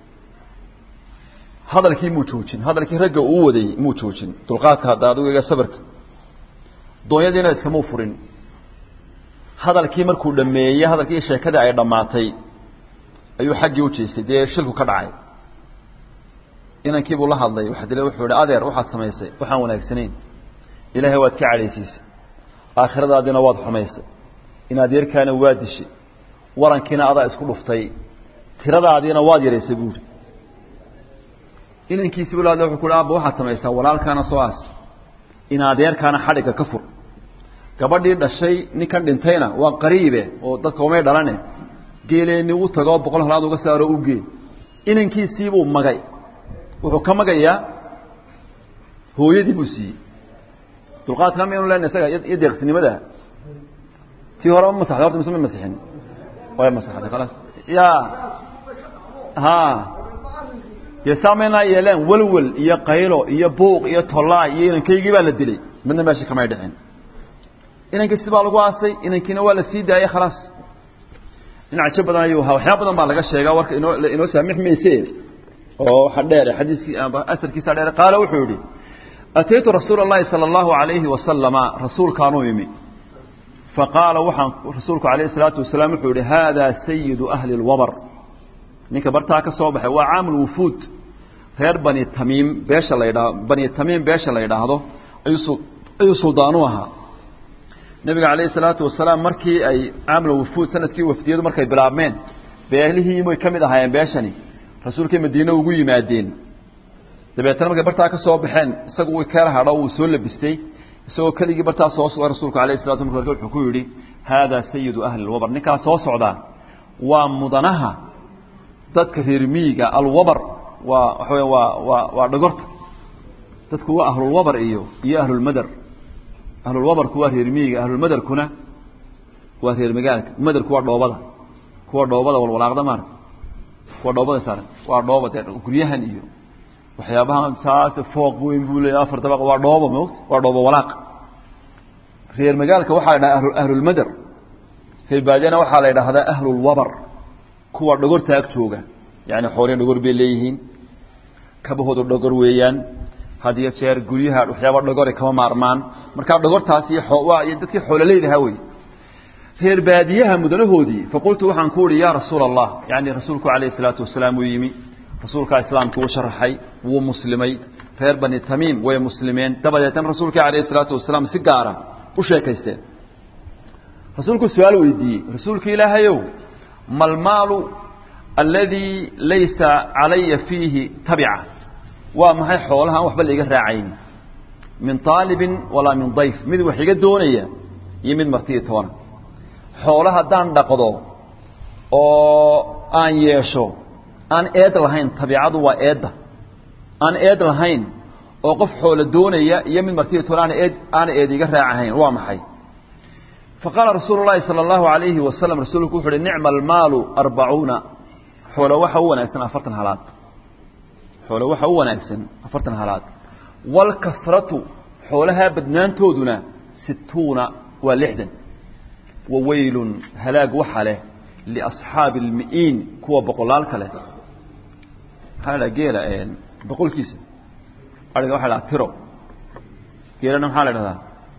hadalkii muu joojin hadalkii ragga uu waday muu joojin dulqaadka hadda adiga sabarka doonyadiina iska muu furin hadalkii markuu dhameeyay hadalkii sheekada ay dhamaatay ayuu xaqii u jeestay de shilku ka dhacay inankii buu la hadlay waxa dilay wuxuu yiri adeer waxaad samaysay waxaan wanaagsaneyn ilaahay waad ka caleysisay aakhiradaadina waad xumaysay inaad yarkaana waa dishay warankiina adaa isku dhuftay tiradaadina waad yareysay buuri inankiisi buu la hadlay wuxuu ku yiri waxaad samaysay walaalkaana soo aas inaad yarkaana xadhiga ka fur gabadhii dhashay ninkan dhintayna waa qariibe oo dadka umay dhalane geeleeni uu tago boqol halaad uga saaro u gee inankiisii buu magay wuxuu ka magayaa hooyadii buu siiyey dulqaadka ma inuu leeyahay isaga iyo deeqsinimada tii hore ma saxdo ma sameeyay masixin way masaxada خلاص ya ha ya sameena yeelan walwal iyo qaylo iyo buuq iyo tolaa iyo inankaygii baa la dilay midna meesha kama dhicin inankiisii baa lagu aasay inankiina waa la sii daayay خلاص dhinac badan ayuu ha waxyaabo badan baa laga sheegaa warka inoo inoo saamixmeysay oo waxa dheer xadiiskii aba asarkiisa dheer qaala wuxuu yiri ataytu rasuulullaahi sallallahu alayhi wa sallama rasuulkaanu yimi faqala waxaan rasuulku alayhi salatu wasalaam wuxuu yiri hada sayyidu ahli alwabar ninka bartaa ka soo baxay waa aamul wufuud reer bani tamim beesha la yiraahdo bani tamim beesha la yiraahdo ayuu ayuu suldaanu ahaa nabiga alayhi salatu wasalaam markii ay aamul wufuud sanadkii wafdiyadu markay bilaabmeen beelihii way kamid ahaayeen beeshani rasuulka Madiina ugu yimaadeen dabeetana markay bartaa ka soo baxeen isagu way ka hadho uu soo labistay isagoo kaligi bartaa soo soo rasuulka alayhi salatu wasalaam wuxuu ku yiri hada sayyidu ahli alwabar ninka soo socda waa mudanaha dadka reer miyiga alwabar waa waxa waa waa waa dhagorta dadku waa ahlu alwabar iyo iyo ahlu almadar ahlu alwabar kuwa reer miyiga ahlu almadar kuna waa reer magaalka madar kuwa dhoobada kuwa dhoobada wal walaaqda maar kuwa dhoobada saaran waa dhoobada guryahan iyo waxyaabaha saas fooq weyn buu leeyahay afar dabaq waa dhoobo moot waa dhoobo walaaq reer magaalka waxa la yiraahdaa ahlu almadar reer baadiyana waxa la yiraahdaa ahlu alwabar kuwa dhagorta ag jooga yaani xoolo dhagor bay leeyihiin kabahoodu dhagor weeyaan hadiya jeer guryaha waxyaabo dhagor kama maarmaan marka dhagortaasi waa dadkii xoolo leeyahay way reer baadiyaha mudanahoodii faqultu waxaan ku yiri yaa rasuulallah yaani rasuulku alayhi salatu wasalaam uu yimi rasuulka islaamku uu sharaxay wuu muslimay reer bani tamim way muslimeen dabadeetan rasuulka alayhi salatu wasalaam si gaara u sheekaysteen rasuulku su'aal weydiiyay rasuulka ilaahayow mal maalu alladhi laysa alayya fihi tab'a waa maxay xoolahan waxba la iga raacayn min talibin wala min dayf mid wax iga doonaya iyo mid martii toona xoolaha daan dhaqdo oo aan yeesho aan eed lahayn tabiicadu waa eedda aan eed lahayn oo qof xoolo doonaya iyo mid martii toona eed aan eed iga raacayn waa maxay فقال رسول الله صلى الله عليه وسلم رسولك وحده نعم المال أربعون حول وحا وناكسن أفرتن هلات حول وحا وناكسن أفرتن هلات والكثرة حولها بدنان تودنا ستون ولحدا وويل هلاك وحله لأصحاب المئين كوا بقلال كله هلا جيلا اين بقول كيس أرجع وحلا ترو جيلا نم حاله هذا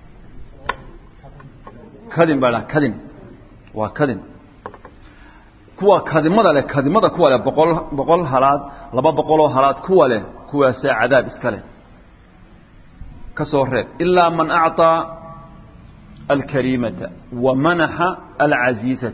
كذب بلا كذب وكذب كوا كذب ماذا له كذب ماذا كوا له بقول بقول حالات لبا بقوله حالات كوا له كوا ساعة عذاب إسكاله كسره إلا من أعطى الكريمة ومنح العزيزة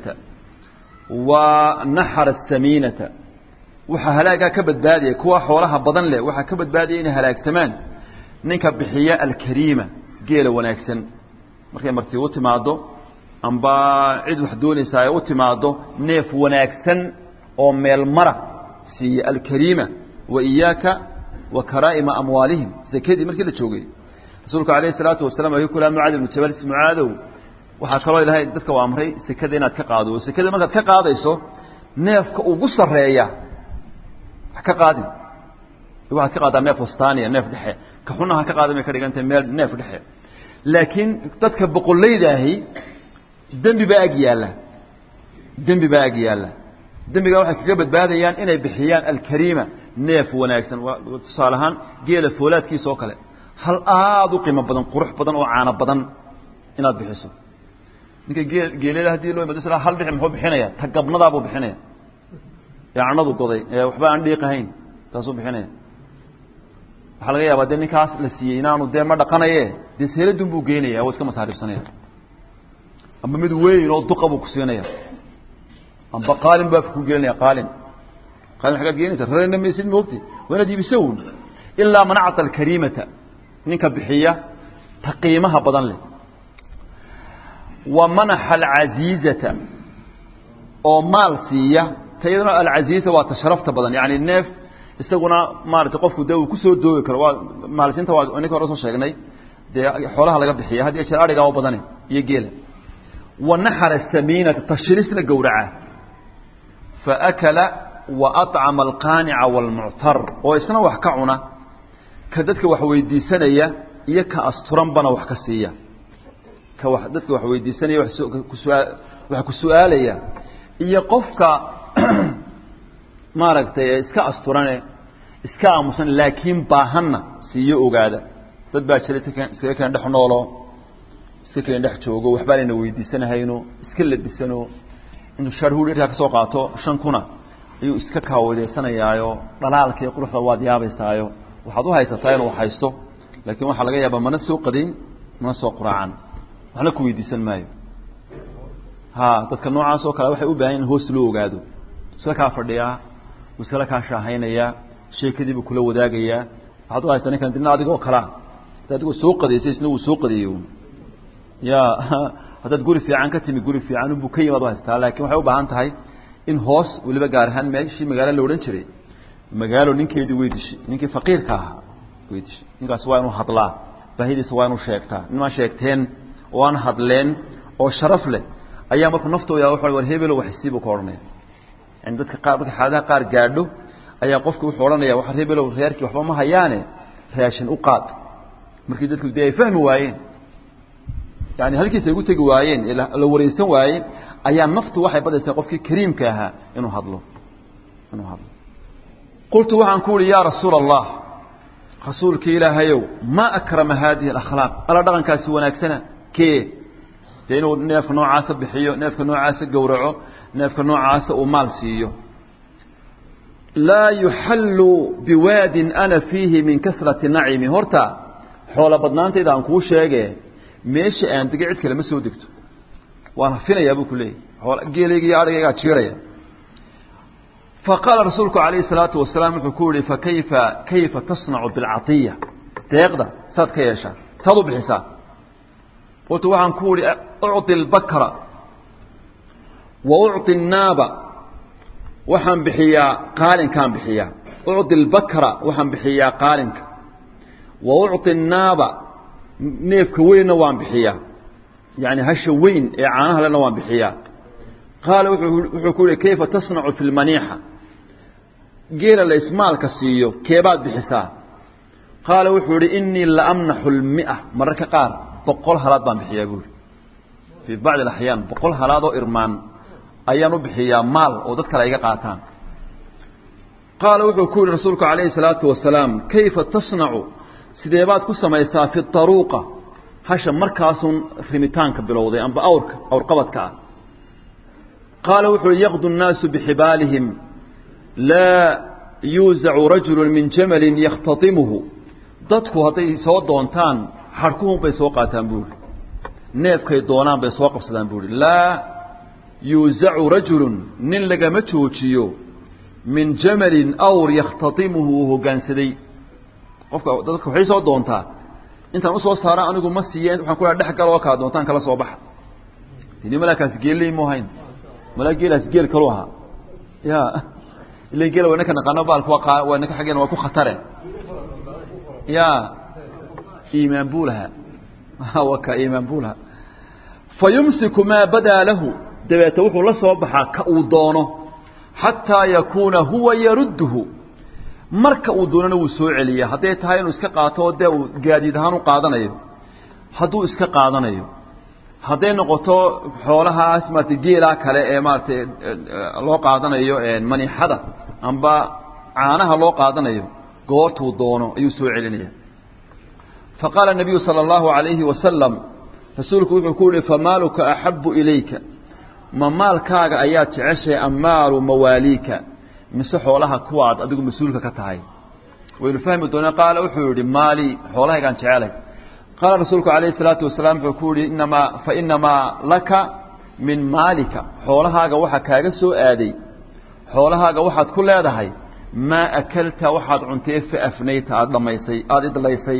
ونحر السمينة وحهلاك كبد بادي كوا حولها بدن له وحكبد بادي إن هلاك ثمان نك بحياء الكريمة جيل ونكسن markay martii u timaado amba cid wax doonaysa ay u timaado neef wanaagsan oo meel mara si al-karima wa iyaka wa karaima amwalihim zakadi markii la joogay rasuulku alayhi salatu wasalaam ayuu kula mucaad ibn jabal mucaadow waxa kale ilaahay dadka waa amray zakada inaad ka qaado zakada markaad ka qaadayso neefka ugu sareeya ka qaadin waxaad ka qaadaa neef wastaaniya neef dhexe ka xunaha ka qaadamay ka dhigantay meel neef dhexe laakiin dadka boqolaydaahii dambi baa ag yaala dambi baa ag yaala dambiga waxa kaga badbaadayaan inay bixiyaan al-karima neef wanaagsan waa tusaalahan geela foolaadkiisa oo kale hal aad u qiimo badan qurux badan oo caana badan inaad bixiso ninka geel geelada hadii loo imaado hal dhix muxuu bixinaya tagabnada buu bixinaya yaanadu goday ee waxba aan dhiiqahayn taasoo bixinaya waxa laga yaabaa de ninkaas la siiyay inaanu de ma dhaqanaye de seeladun buu geenayaa oo iska masaarifsanaya ama mid weyn oo duqa buu ku siinaya amba qaalin baa ku geenaya qaalin qaalin xaga geenaysa reerna meesid moogti wala diibisawun illa man'ata al-karimata ninka bixiya taqiimaha badan leh wa manaha al-azizata oo maal siiya tayadana al-aziza waa tasharafta badan yaani neef isaguna maartay qofku daa uu ku soo doogi karo waa maalsinta waa inaka hore soo sheegnay de xoolaha laga bixiya hadii jeer ariga oo badan iyo geela wa nahara saminata tashrisna gowraca fa akala wa at'ama al-qani'a wal-mu'tar oo isna wax ka cuna ka dadka wax weydiisanaya iyo ka asturan bana wax ka siiya ka wax dadka wax weydiisanaya wax ku su'aal wax ku su'aalaya iyo qofka maaragtay iska asturane iska aamusan laakiin baahanna siiyo ogaada dad baa jiray iska kan dhex noolo iska kan dhex joogo waxba leena weydiisanahayno iska labisano inuu sharhuur ka soo qaato shan kuna ayuu iska kaawadeesanayaayo dhalaalka iyo quruxda waad yaabaysaayo waxaad u haysataa inuu haysto laakiin waxa laga yaabaa mana soo qadin mana soo quraacan waxna ku weydiisan maayo ha dadka noocaas oo kale waxay u baahan yihiin hoos loo ogaado soo ka fadhiya wasala ka shaahaynaya sheekadiibu kula wadaagaya waxaad u haysataa ninkan dinna adigoo kala dadku soo qadeysay isna uu soo qadeeyo ya hadad guri fiican ka timi guri fiican uu ka yimaado haystaa laakiin waxay u baahan tahay in hoos waliba gaar ahaan meeshii magaalo la oran jiray magaalo ninkeedii weydiishay ninkii faqiirka ahaa weydiishay ninkaas waa inuu hadlaa baahidiisa waa inuu sheegtaa nima sheegteen oo aan hadleen oo sharaf leh ayaa markuu naftooda wuxuu war hebel wax siibo ka ornay in dadka qaar dadka xaada qaar gaadho ayaa qofku wuxuu oranaya wax hebel reerkii waxba ma hayaane raashin u qaad markii dadku day fahmi waayeen yani halkiisa ugu tagi waayeen la wareysan waayeen ayaa naftu waxay badaysaa qofkii kariimka ahaa inuu hadlo inuu hadlo qultu waxaan ku yiri yaa rasuul allah rasuulka ilaahayow ma akrama hadhihi al-akhlaq ala dhaqankaasi wanaagsana kee deeno neefka noocaas bixiyo neefka noocaas gowraco neefka noocaas uu maal siiyo la yuhallu biwadin ana fihi min kasrati na'imi horta xoola badnaantayda aan ku sheegay meesha aan digay cid kale ma soo digto waan hafinayaa buu kulay xoola geeliga iyo arigayga jiiraya فقال رسولك عليه الصلاة والسلام حكوري فكيف كيف تصنع بالعطية تيقدر صاد كيشا صادوا بالحساب وتوعا كوري أعطي البكرة وأعطي النابة وحن بحيا قالن كان بحيا أعطي البكرة وحن بحيا قالن وأعطي النابة نيف كوين نوان بحيا يعني هشوين إعانها لنوان بحيا قال وحكوري كيف تصنع في المنيحة قيل الإسمال كسيو كيبات بحساب قال وحوري إني لأمنح المئة مرة قال بقول هلاد بان بحيا يقول في بعض الأحيان بقول هلاد وإرمان أيان بحيا مال وددك لا قاتان قال وحكوري رسولك عليه الصلاة والسلام كيف تصنع سيديبات كسما يسا في الطروقة هاشا مركاس رمتان كبلوضي أم بأورك أو رقبتك قال وحوري يغدو الناس بحبالهم لا يوزع رجل من جمل يختطمه dadku haday soo doontaan harkuun bay soo qaataan buur neefkay doonaan bay soo qabsadaan buur la yuzacu rajulun nin laga ma joojiyo min jamalin awr yakhtatimuhu hogaansaday qofka dadku waxay soo doontaa intaan u soo saara anigu ma siiyeen waxaan ku dhax gal oo ka doontaan kala soo bax tini malakaas geelay moohayn malageelaas geel kala aha ya ilaa geel wana kana qana baalku waa wana ka xageen waa ku khatare يا إيمان بولها هو كإيمان بولها فيمسك ما بدا له دبيته وحو الله صباحا كأودانه حتى يكون هو يرده مركا أودانه وسوء عليه حتى يتهاين اسكا قاطه ده قاديدهان قادنايو حدو اسكا قادنايو حتى نقطه حولها اسمه جيلا كلا ايمات لو قادنايو مني حدا انبا عانها لو قادنايو goortuu doono ayuu soo celinaya faqala nabiy sallallahu alayhi wa sallam rasuulku wuxuu ku yiri famaaluka ahabbu ilayka ma maalkaaga ayaa jeceshay amaaru mawaalika mise xoolaha kuwaad adigu masuulka ka tahay وينفهم دون قال وحوري مالي حولها كان شعالي قال رسولك عليه الصلاة والسلام حكوري إنما فإنما لك من مالك حولها وحا كاغسو آدي حولها وحا كل هذا هاي ما أكلت وحد عنتي فأفنيت عاد لميسي عاد ليسي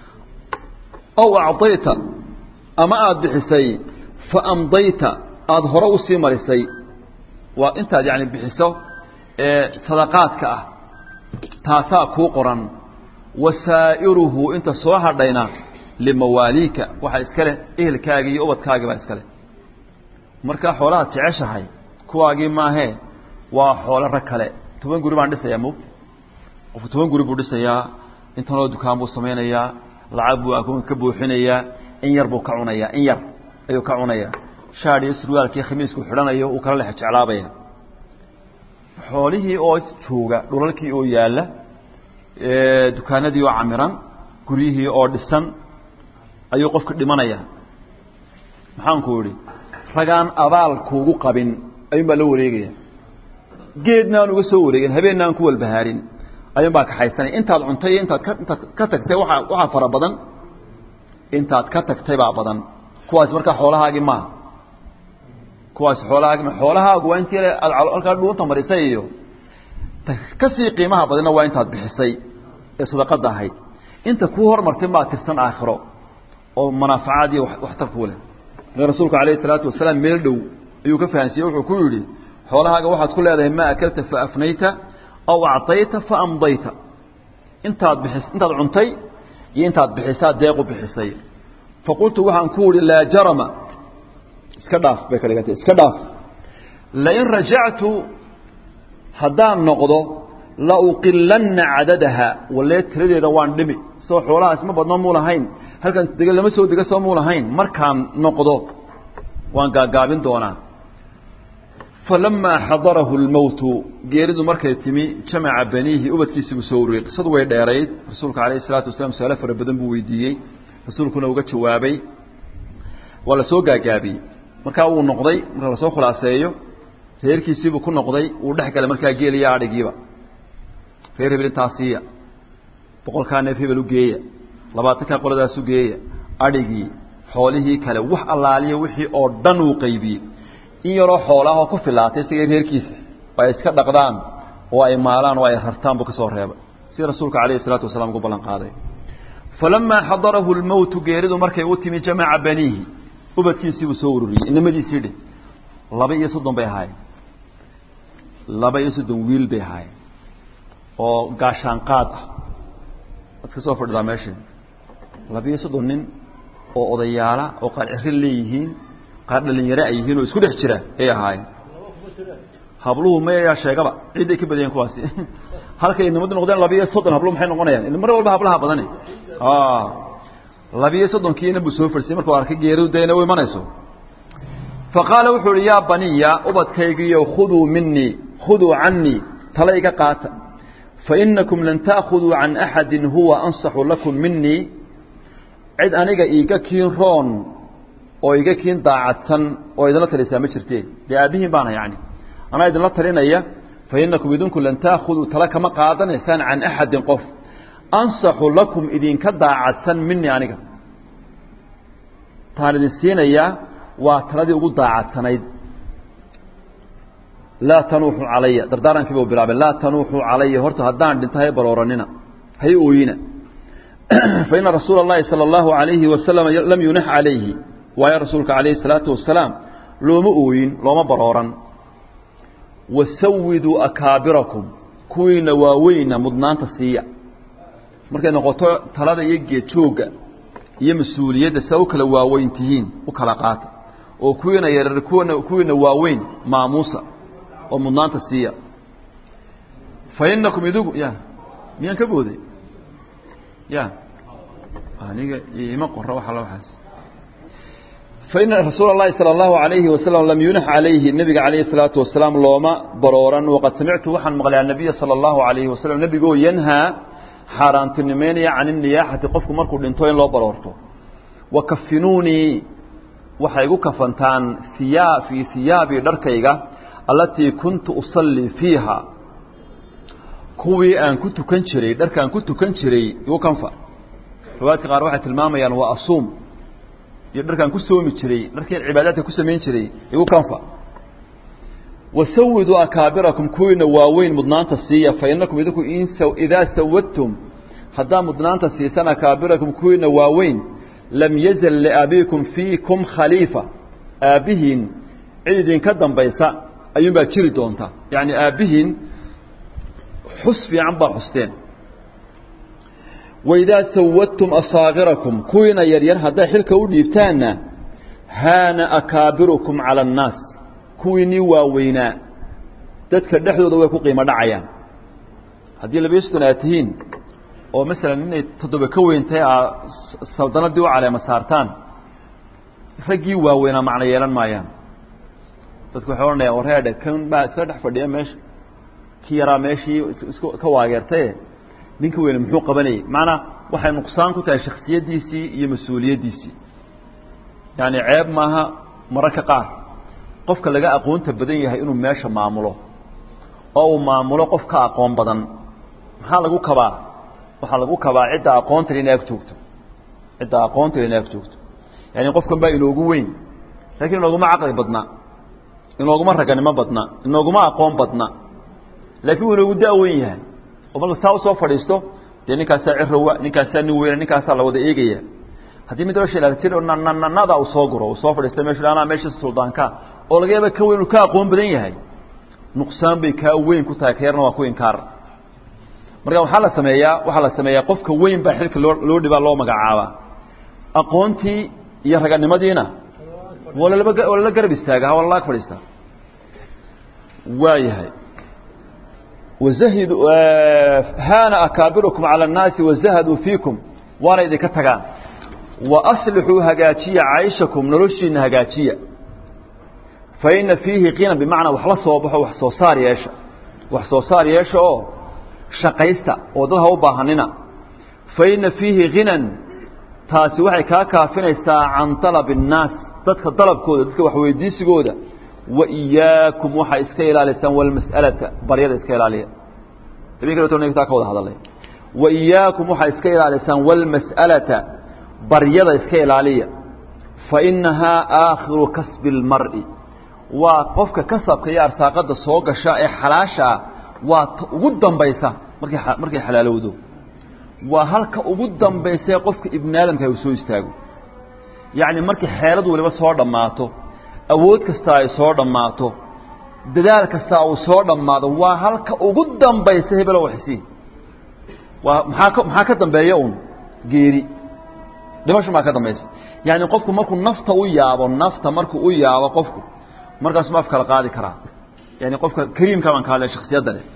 أو أعطيت أما عاد بحسي فأمضيت عاد هروسي مرسي وأنت يعني بحسو صدقاتك تاسا كوقرا وسائره أنت صوحر دينا لمواليك وحا إسكاله إيه الكاغي أوبت كاغي با إسكاله مركا حولها تعيشها هاي كواغي ما هي وحول ركاله toban guri baan dhisayaa muf oo toban guri buu dhisayaa inta loo dukaan buu sameeynaya lacag buu akoon ka buuxinaya in yar buu ka cunaya in yar ayuu ka cunaya shaadhi surwaalkii khamiisku xidhanayo uu kala leex jeclaabaya xoolihii oo jooga dhulalkii oo yaala ee dukaanadii oo camiran guriyihii oo dhisan ayuu qofka dhimanaya maxaan ku yiri ragaan abaal kuugu qabin ayuu baa la wareegaya geedna aan uga soo wareegin habeenna aan ku walbahaarin ayaan baa ka xaysanay intaad cuntay intaad ka tagtay waxa waxa fara badan intaad ka tagtay baa badan kuwaas marka xoolahaagi ma kuwaas xoolahaagi ma xoolahaagu waa intii halka dhuunta marisay iyo ka sii qiimaha badan waa intaad bixisay ee sadaqada ahayd inta ku hormartay ma tirsan aakhiro oo manaafacaadi wax tarku leh rasuulku kaleey salaatu wasalaam meel dhow ayuu ka fahansiiyay wuxuu ku yiri xoolahaaga waxaad ku leedahay ma akalta fa afnayta aw a'tayta fa amdayta intaad bixis intaad cuntay iyo intaad bixisaa deeq u bixisay faqultu waxaan ku wiri la jarama iska dhaaf bay kale gatay iska dhaaf la in raja'tu haddaan noqdo la uqillanna adadaha wala tiradeeda waan dhimi soo xoolahaas ma badno muu lahayn halkan diga lama soo diga soo muu lahayn markaan noqdo waan gaagaabin doonaa فلما حضره الموت جيرد مركي تيمي جمع بنيه وبدكيس بسوري قصد وي دheereyd rasuulka kaleey salaatu wasalaam su'aalo fara badan buu weydiiyay rasuulkuna uga jawaabay wala soo gaagaabi marka uu noqday marka la soo khulaaseeyo reerkiisii buu ku noqday uu dhex galay marka geeliya adhigiiba reer hebel taasiya boqol ka neef hebel u geeya labaatan ka qoladaas u geeya adhigii xoolihii kale wax allaaliyo wixii oo dhan uu qaybiyay in yaro xoolaha ku filaatay si reerkiisa way iska dhaqdaan oo ay maalaan oo ay rartaan buu ka soo reebay si rasuulka kaleey salaatu wasalaam ku balan qaaday falamma hadarahu al-maut geeridu markay u timi jamaa banihi ubadkiisii uu soo ururiyay inamadiisii dhig laba iyo soddon bay ahaayeen laba iyo soddon wiil bay ahaayeen oo gaashaan qaad ah dadka soo fadhidaa meesha laba iyo soddon nin oo odayaala oo qaar cirin leeyihiin qaar dhalinyaro ay yihiin oo isku dhex jira ay ahaayeen habluhu ma yaa sheegaba cid ay ka badiyeen kuwaasi halkay nimad noqdeen laba iyo soddon habluhu maxay noqonayaan mar walba hablaha badan ah laba iyo soddon kiina buu soo farsay markuu arkay geeridu deena way manayso faqala wuxuu ya baniya ubadkaygiyo khuduu minni khuduu anni talayga qaata fa innakum lan ta'khuduu an ahadin huwa ansahu lakum minni cid aniga iiga kiin roon oo iga kiin daacadsan oo idin la talisaa ma jirteen deebihiin baana yaani ana idin la talinaya fa innakum idinku lan ta'khuduu talaka ma qaadanaysaan an ahadin qof ansahu lakum idin ka daacadsan minni aniga taanidin siinaya waa taladii ugu daacadsanayd la tanuuhu calaya dardaarankiiba uu bilaabay la tanuuhu calaya horta haddaan dhintahay barooranina hay ooyina fa inna rasuulallahi sallallahu alayhi wa sallam lam yunah alayhi wa ya rasuulka alayhi salatu wassalam looma ooyin looma barooran wasawidu akaabirakum kuwiina waaweyna mudnaanta siiya markay noqoto talada iyo geejooga iyo mas'uuliyadda saw kala waaweyntihiin u kala qaata oo kuwiina yarar kuwiina kuwiina waaweyn maamuusa oo mudnaanta siiya fa innakum idugu ya miyan ka booday ya aniga ima qorra waxa la waxaas fa inna rasuulallahi sallallahu alayhi wa sallam lam yunah alayhi nabiga alayhi salatu wassalam looma barooran waqad sami'tu waxan maqlay nabiga sallallahu alayhi wa sallam nabigu yanha xaaraantinimeynaya can niyaahati qofku markuu dhinto in loo baroorto wa kafinuni waxa igu kafantaan thiyaa fi thiyaabi dharkayga allati kuntu usalli fiiha kuwii aan ku tukan jiray dharkaan ku tukan jiray igu kanfa riwaayadka qaar waxay tilmaamayaan waa asuum iyo dharkaan ku soomi jiray dharkii cibaadada ku sameyn jiray igu kanfa wasawidu akaabirakum kuwina waaweyn mudnaanta siiya fa inakum idiku in saw idha sawadtum hadda mudnaanta siisan akaabirakum kuwina waaweyn lam yazal li abikum fiikum khalifa abihin idin ka dambaysa ayuu baa jiri doonta yaani abihin xusfi amba xusteen وإذا سوتم أصاغركم كوينا يرير هذا حلك وديفتانا هان أكابركم على الناس كويني واوينا تذكر دحدو دويكو قيمة دعيا هذه اللي بيستناتهين أو مثلا إني تدوب كوين تاع السلطنة دو على مسارتان فجي واوينا معنى يلان مايان تذكر حورنا يا ورهاده كون با سدح فديا ماشي كيرا ماشي كواغرتي ninka weyn muxuu qabanay macna waxay nuqsaan ku tahay shakhsiyadiisii iyo mas'uuliyadiisii yaani ceeb maaha mararka qaar qofka laga aqoonta badan yahay inuu meesha maamulo oo uu maamulo qofka aqoon badan maxaa lagu kabaa waxa lagu kabaa cidda aqoonta inay joogto cidda aqoonta inay joogto yaani qofkan baa inoogu weyn laakiin inoogu aqli badna inoogu raganimo badna inoogu aqoon badna laakiin inoogu daaweyn yahay وبل ساو سو فدhiisto de ninkaas cirrowa ninkaas ni weyn ninkaas la wada eegaya hadii mid rashay la tiro nada uu soo guro uu soo fadhiistay meesha ana meesha suldaanka oo laga yaabo ka weyn ka aqoon badan yahay nuqsaan bay ka weyn ku tahay keerna waa ku inkaar marka waxa la sameeyaa waxa la sameeyaa qofka weyn baa xilka loo dhibaa loo magacaaba aqoontii iyo raganimadiina wala wala la garab istaaga wala ka fadhiista waayahay وزهد هان أكابركم على الناس وزهدوا فيكم وانا إذا كتغان وأصلحوا هجاتية عيشكم نرشين هجاتية فإن فيه قينا بمعنى وحلصوا وبحوا وحصوصار ياشا وحصوصار ياشا شقيستا وضلها وباهننا فإن فيه غنى تاسوحي كاكا فينيسا عن طلب الناس تدك طلب كودة تدك وحويديس كودة وإياكم وحا إسكيل على السن والمسألة بريد إسكيل عليها تبين كده تقولون يكتاك وضح هذا الله وإياكم وحا إسكيل على السن والمسألة بريد إسكيل عليها فإنها آخر كسب المرء وقفك كسب قيار ساقد الصوغة شائع حلاشا وقدم بيسا مركي حلال ودو وهلك قدم بيسا قفك ابن آدم كيوسو يستاقو يعني مركي حيرد ولي بس هو دماته awood kasta ay soo dhamaato dadaal kasta uu soo dhamaado waa halka ugu dambaysa hebel waxsi waa maxaa maxaa ka dambeeya uun geeri dhimasho ma ka dambaysa yaani qofku markuu nafta u yaabo nafta markuu u yaabo qofku markaas ma afkala qaadi kara yaani qofka kariimka man kaale shakhsiyada leh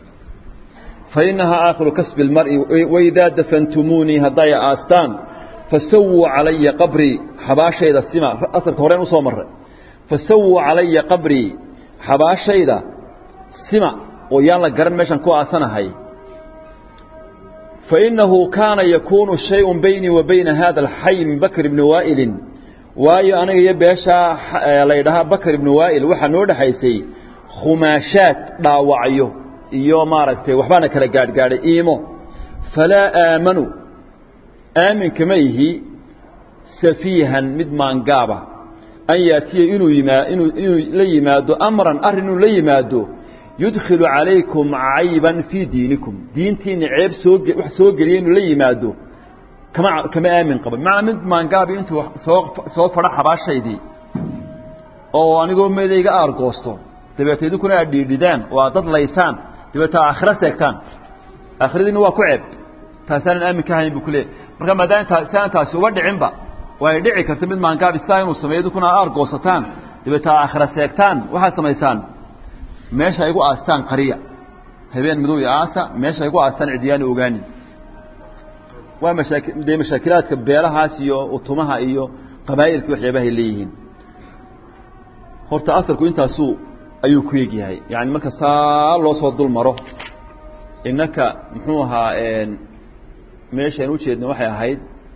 فإنها آخر كسب المرء وإذا دفنتموني هدايا آستان فسووا علي قبري حباشا إذا السماء أثر كورين وصومر فسووا علي قبري حباشيدا سمع ويالا قرن مشان كو أسانا هاي فإنه كان يكون شيء بيني وبين هذا الحي من بكر بن وائل وايو أنا يباشا ليدها بكر بن وائل وحنود حيسي خماشات داوعيو إيو ماركتي وحبانا كلا قاد قاد إيمو فلا آمنوا آمن كميه سفيها مدمان قابا أن يأتي إنو, يما إنو, إنو ليمادو أمرا أرنو ليمادو يدخل عليكم عيبا في دينكم دينتين عيب سوق لينو ليمادو كما, كما آمن قبل مع مدمان قابا انتو سوف فرح باشي دي أو أنا قول ميديك أرقوستو تبقى يدوكونا ديدان وعدد ليسان تبقى آخرة سيكتان آخرة دي نوا كعب تاسان آمن كهاني بكلي مركا مدان تاسان تاسو ودع عنبا ويدعي كرتمد مان قاب الساين وسميدو كنا أرقوستان تبقى آخرة سيكتان وحا سميسان ماشا يقو آستان قرية هبين مدوي آسا ماشا يقو آستان عدياني وغاني ومشاكل دي مشاكلات كبيرها سيو وطمها إيو قبائل كي وحيبه الليهين horta asalku intaasu ayuu ku yeegyahay yaani marka saa loo soo dul maro inaka muxuu ahaa een meesha uu jeedna waxay ahayd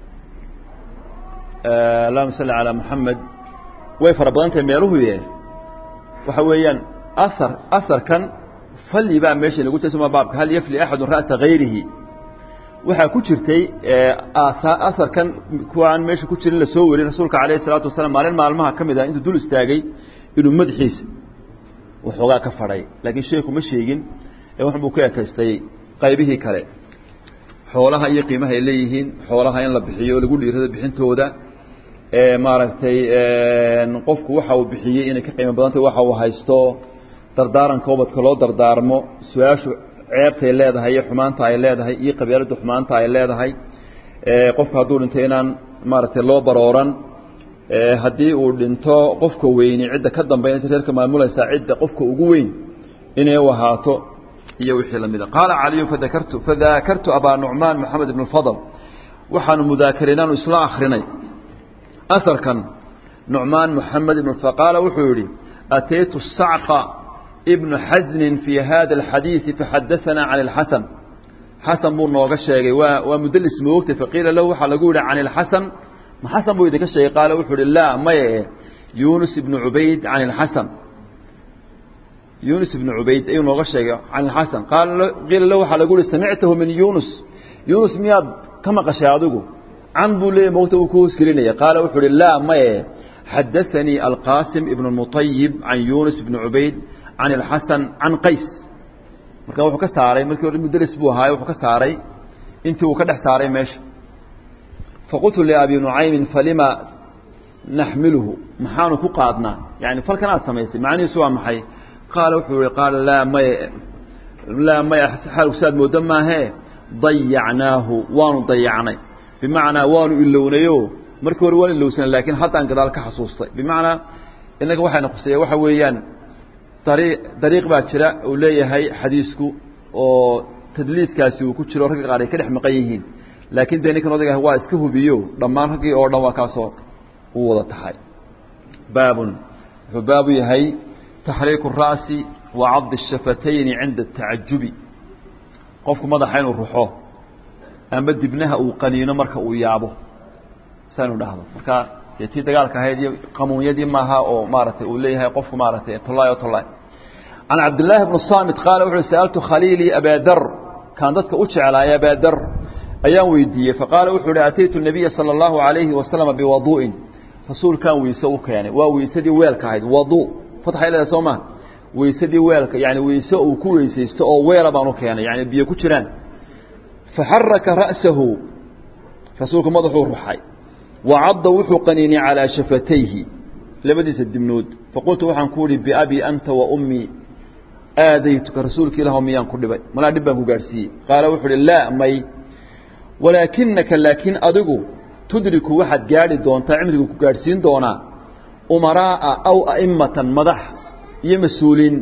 ee laam salli ala muhammad way farabadantay meeluhu yee waxa weeyaan asar asarkan falli baa meesha lagu tasma baabka hal yafli ahad ra'sa ghayrihi waxa ku jirtay aasarkan kuwaan meesha ku jirin la soo wariyay rasuulka kaleey salaatu wasalaam maalin maalmaha kamid ah intuu dul istaagay inuu madaxiisa wuxuuga ka faray laakiin sheekhu ma sheegin ee wuxuu buu ka eekaystay qaybihii kale xoolaha iyo qiimaha ay leeyihiin xoolaha in la bixiyo lagu dhiirado bixintooda ee maaragtay ee qofku waxa uu bixiyay inay ka qiimo badan tahay waxa uu haysto dardaaran koobadka loo dardaarmo su'aashu ceebtay leedahay iyo xumaanta ay leedahay iyo qabiilada xumaanta ay leedahay ee qofka haduu dhinto inaan maaragtay loo barooran ee hadii uu dhinto qofka weyn cid ka dambeeyay reerka maamulaysa cid qofka ugu weyn inay wahaato iyo wixii la mid ah qala ali fadakartu fadakartu aba nu'man muhammad ibn al-fadl waxaan mudaakirinaan isla akhrinay asarkan nu'man muhammad ibn faqala wuxuu yiri ataytu as-sa'qa ابن حزن في هذا الحديث فحدثنا عن الحسن حسن بن نوغا شيغي ومدلس موقت فقيل له waxa lagu yiri عن الحسن ما حسن buu idinka sheegay qaal wuxuu yiri la may يونس بن عبيد عن الحسن يونس بن عبيد ay nooga sheegay عن الحسن قال قيل له waxa lagu yiri سمعته من يونس يونس miyaad kama qashay adigu عن buu leey moogta uu ku iskirinaya qaal wuxuu yiri la may حدثني القاسم ابن المطيب عن يونس بن عبيد عن الحسن عن قيس marka wuxuu ka saaray markii uu mudris buu ahaa wuxuu ka saaray intii uu ka dhex saaray meesha faqultu li abi nu'aym falima nahmiluhu maxaanu ku qaadna yaani falkan aad samaysay macnihiisu waa maxay qaal wuxuu qaal la may la may xal usad mudama he dayacnaahu waanu dayacnay bimaana waanu ilownayo markii hore waan ilowsan laakiin hadda aan gadaal ka xasuustay bimaana inaga waxayna qusay waxa weeyaan طريق طريق baa jira oo leeyahay xadiisku oo tadliiskaasi uu ku jiro rag qaar ay ka dhex maqan yihiin laakiin deenikan odaga waa iska hubiyo dhamaan ragii oo dhan waa ka soo u wada tahay baabun baabu yahay tahriiku raasi wa 'add ash-shafatayn 'inda at-ta'ajjub qofku madaxa inuu ruxo ama dibnaha uu qaniino marka uu yaabo saanu dhahdo marka tii dagaalka ahayd iyo qamuunyadii maaha oo maartay uu leeyahay qofku maartay tolaayo tolaay an abdullah ibn samit qala wuxuu saaltu khalili abadar kan dadka u jeclaaya abadar ayaan weydiiyay faqala wuxuu aataytu nabiy sallallahu alayhi wa sallam biwudu'in rasuul kan weyso u keenay waa weysadii weelka ahayd wudu fathay la sooma weysadii weelka yaani weyso uu ku weysaysto oo weela baan u keenay yaani biyo ku jiraan faharraka ra'sahu rasuulku madaxuu ruxay وعض وحقني على شفتيه لبديس الدمنود فقلت وحن كوري بأبي أنت وأمي آذيتك رسولك لهم يان كردبي ملا دبه قارسي قال وحر لا مي ولكنك لكن أدقو تدرك واحد قاري دون تعملك قارسين دونا أمراء أو أئمة مدح يمسولين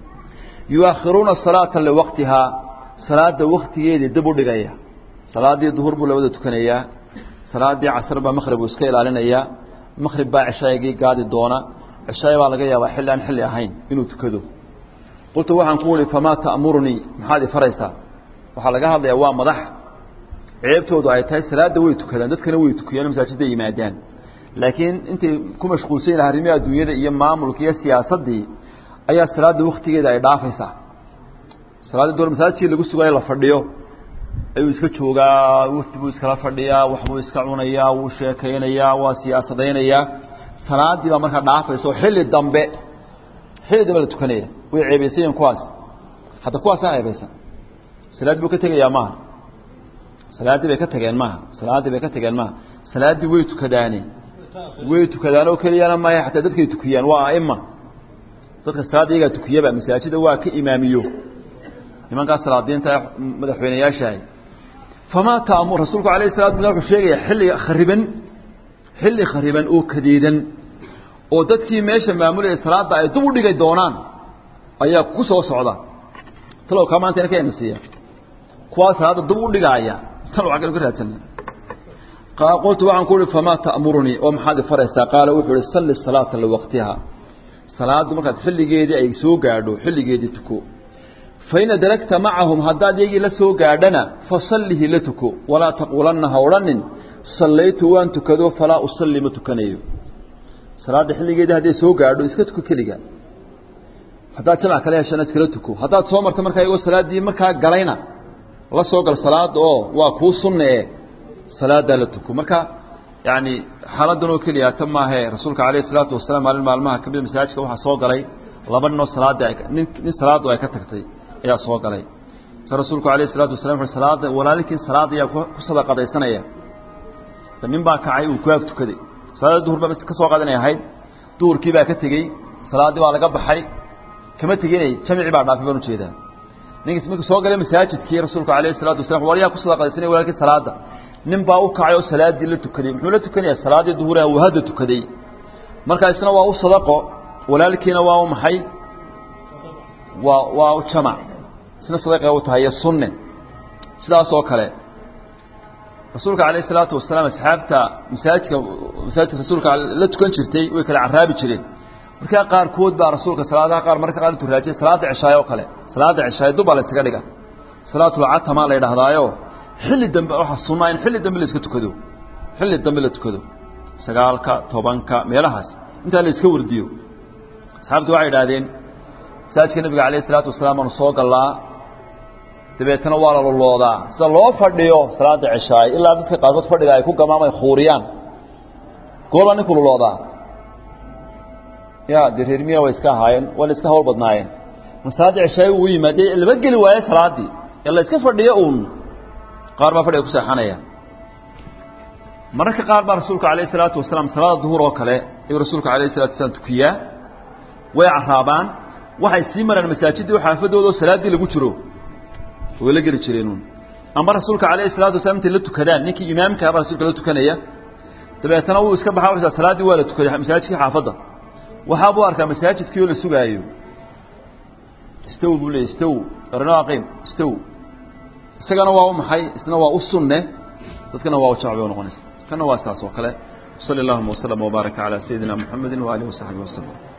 يؤخرون الصلاة لوقتها صلاة وقت يدي دبو دقايا صلاة الظهر بلودة تكنيا salaadii casr ba maghrib iska ilaalinaya maghrib ba cishaygi gaadi doona cishay baa laga yaabaa xilli aan xilli ahayn inuu tukado qultu waxaan ku wali fama ta'muruni maxaad faraysa waxa laga hadlayaa waa madax ceebtoodu ay tahay salaada way tukadaan dadkana way tukiyaan masaajidda yimaadaan laakiin intii ku mashquulsan arrimaha adduunyada iyo maamulka iyo siyaasadii ayaa salaada waqtigeeda ay dhaafaysaa salaada door masaajidka lagu sugayo la fadhiyo ayuu iska joogaa waqti buu iska fadhiyaa wax buu iska cunayaa wuu sheekaynayaa waa siyaasadeynaya salaadii baa marka dhaafayso xilli dambe xilli dambe la tukanaya way ceebeysayeen kuwaas hadda kuwaas ay ceebeysan salaad buu ka tagayaa ma salaadii bay ka tageen ma salaadii bay ka tageen ma salaadii way tukadaani way tukadaan oo kaliya ma ay xataa dadkay tukiyaan waa aima dadka salaadiga tukiyaba masaajida waa ka imaamiyo nimanka salaadiinta madaxweynayaashay fama ta'mur rasuulku alayhi salaatu wasallam sheegay xilli khariban xilli khariban oo kadeedan oo dadkii meesha maamulay salaada ay dib u dhigay doonaan ayaa ku soo socda talo ka maanta ka imsiya kuwa salaada dib u dhigaya talo agal ku raadsan qaqultu waxaan ku ri fama ta'muruni oo maxaad faraysa qaala wuxuu salli salaata li waqtiha salaadu marka xilligeedii ay soo gaadho xilligeedii tuko فإن دركت معهم هداد يجي لسو قادنا فصله لتكو ولا تقولنها ورنن صليت وان تكدو فلا أصلي متكنيو صلاة حلقة ده هذه سو قادو اسكتكو كليقا haddaad jamac kale heshana iskala tuko haddaad soo marto markaa iyagoo salaaddii markaa galayna la soo gal salaad oo waa kuu sunnee salaaddaa la tuko marka yacni xaaladdan oo keliya ta maahe rasuulka calayhi isalaatu wasalaam maalin maalmaha kamida masaajidka waxaa soo galay laba ninoo salaadda nin nin salaaddu ay ka tagtay ayaa soo galay sa rasuulku calayhi isalaatu wasalam wuxuu salaada walaalkiin salaada ayaa ku sadaqadaysanaya nin baa kacay uu ku ag tukaday salaada duhur baa ka soo qaadanay ahayd duhurkii baa ka tegey salaaddii baa laga baxay kama teginay jamici baa dhaafay baan ujeedaa ninkiis markuu soo galay masaajidkii rasuulku calayhi isalaatu wasalam walaaliyaa ku sadaqadaysanaya walaalkii salaada nin baa u kacay oo salaaddii la tukaday muxuu la tukanayaa salaaddii duhuraha uu hadda tukaday markaa isna waa u sadaqo walaalkiina waa u maxay waa waa u jamac isna sadaqa u tahay sunne sidaas oo kale rasuulka calayhi salaatu wasalaam asxaabta masaajidka masaajidka rasuulka la tukan jirtay way kala caraabi jireen markaa qaarkood baa rasuulka salaadaha qaar marka qaar intuu raajiyay salaada cishaayo oo kale salaada cishaayo dub baa la isaga dhiga salaatul atama la yidhaahdaayo xilli dambe waxa sunnaa in xilli dambe la iska tukado xilli dambe la tukado sagaalka tobanka meelahaas inta la iska wardiyo asxaabtu waxay yidhaahdeen masaajidka nabiga calayhi salaatu wasalaam aanu soo galnaa dabeetana waa la loloodaa sida loo fadhiyo salaada cishaay ilaa dadka qaarkood fadhiga ay ku gamaamay khuuriyaan gooba ninku loloodaa yaa direermiya way iska ahaayeen waa la iska hawl badnaayeen salaada cishaay uu yimaaday laba geli waaye salaadii ila iska fadhiyo uun qaar baa fadhiga ku seexanaya mararka qaar baa rasuulka calayhi salaatu wasalaam salaada duhur oo kale ayuu rasuulka calayhi salaatu wasalaam tukiyaa way caraabaan waxay sii maraan masaajidii xaafadooda salaadii lagu jiro way la geli jireen ama rasuulka calayhi salaatu wasalaam inta la tukadaan ninkii imaamka ah rasuulka la tukanaya dabeetana uu iska baxaa wuxuu salaadii waa la tukaday masaajidkii xaafadda waxa uu arkaa masaajidkii oo la sugaayo istaw buu leeyahay istaw arnaaqim istaw isagana waa maxay isna waa u sunne dadkana waa u jacbay noqonaysa kana waa saas oo kale sallallahu alayhi wa sallam wa baraka ala sayidina muhammadin wa alihi wa sahbihi wa sallam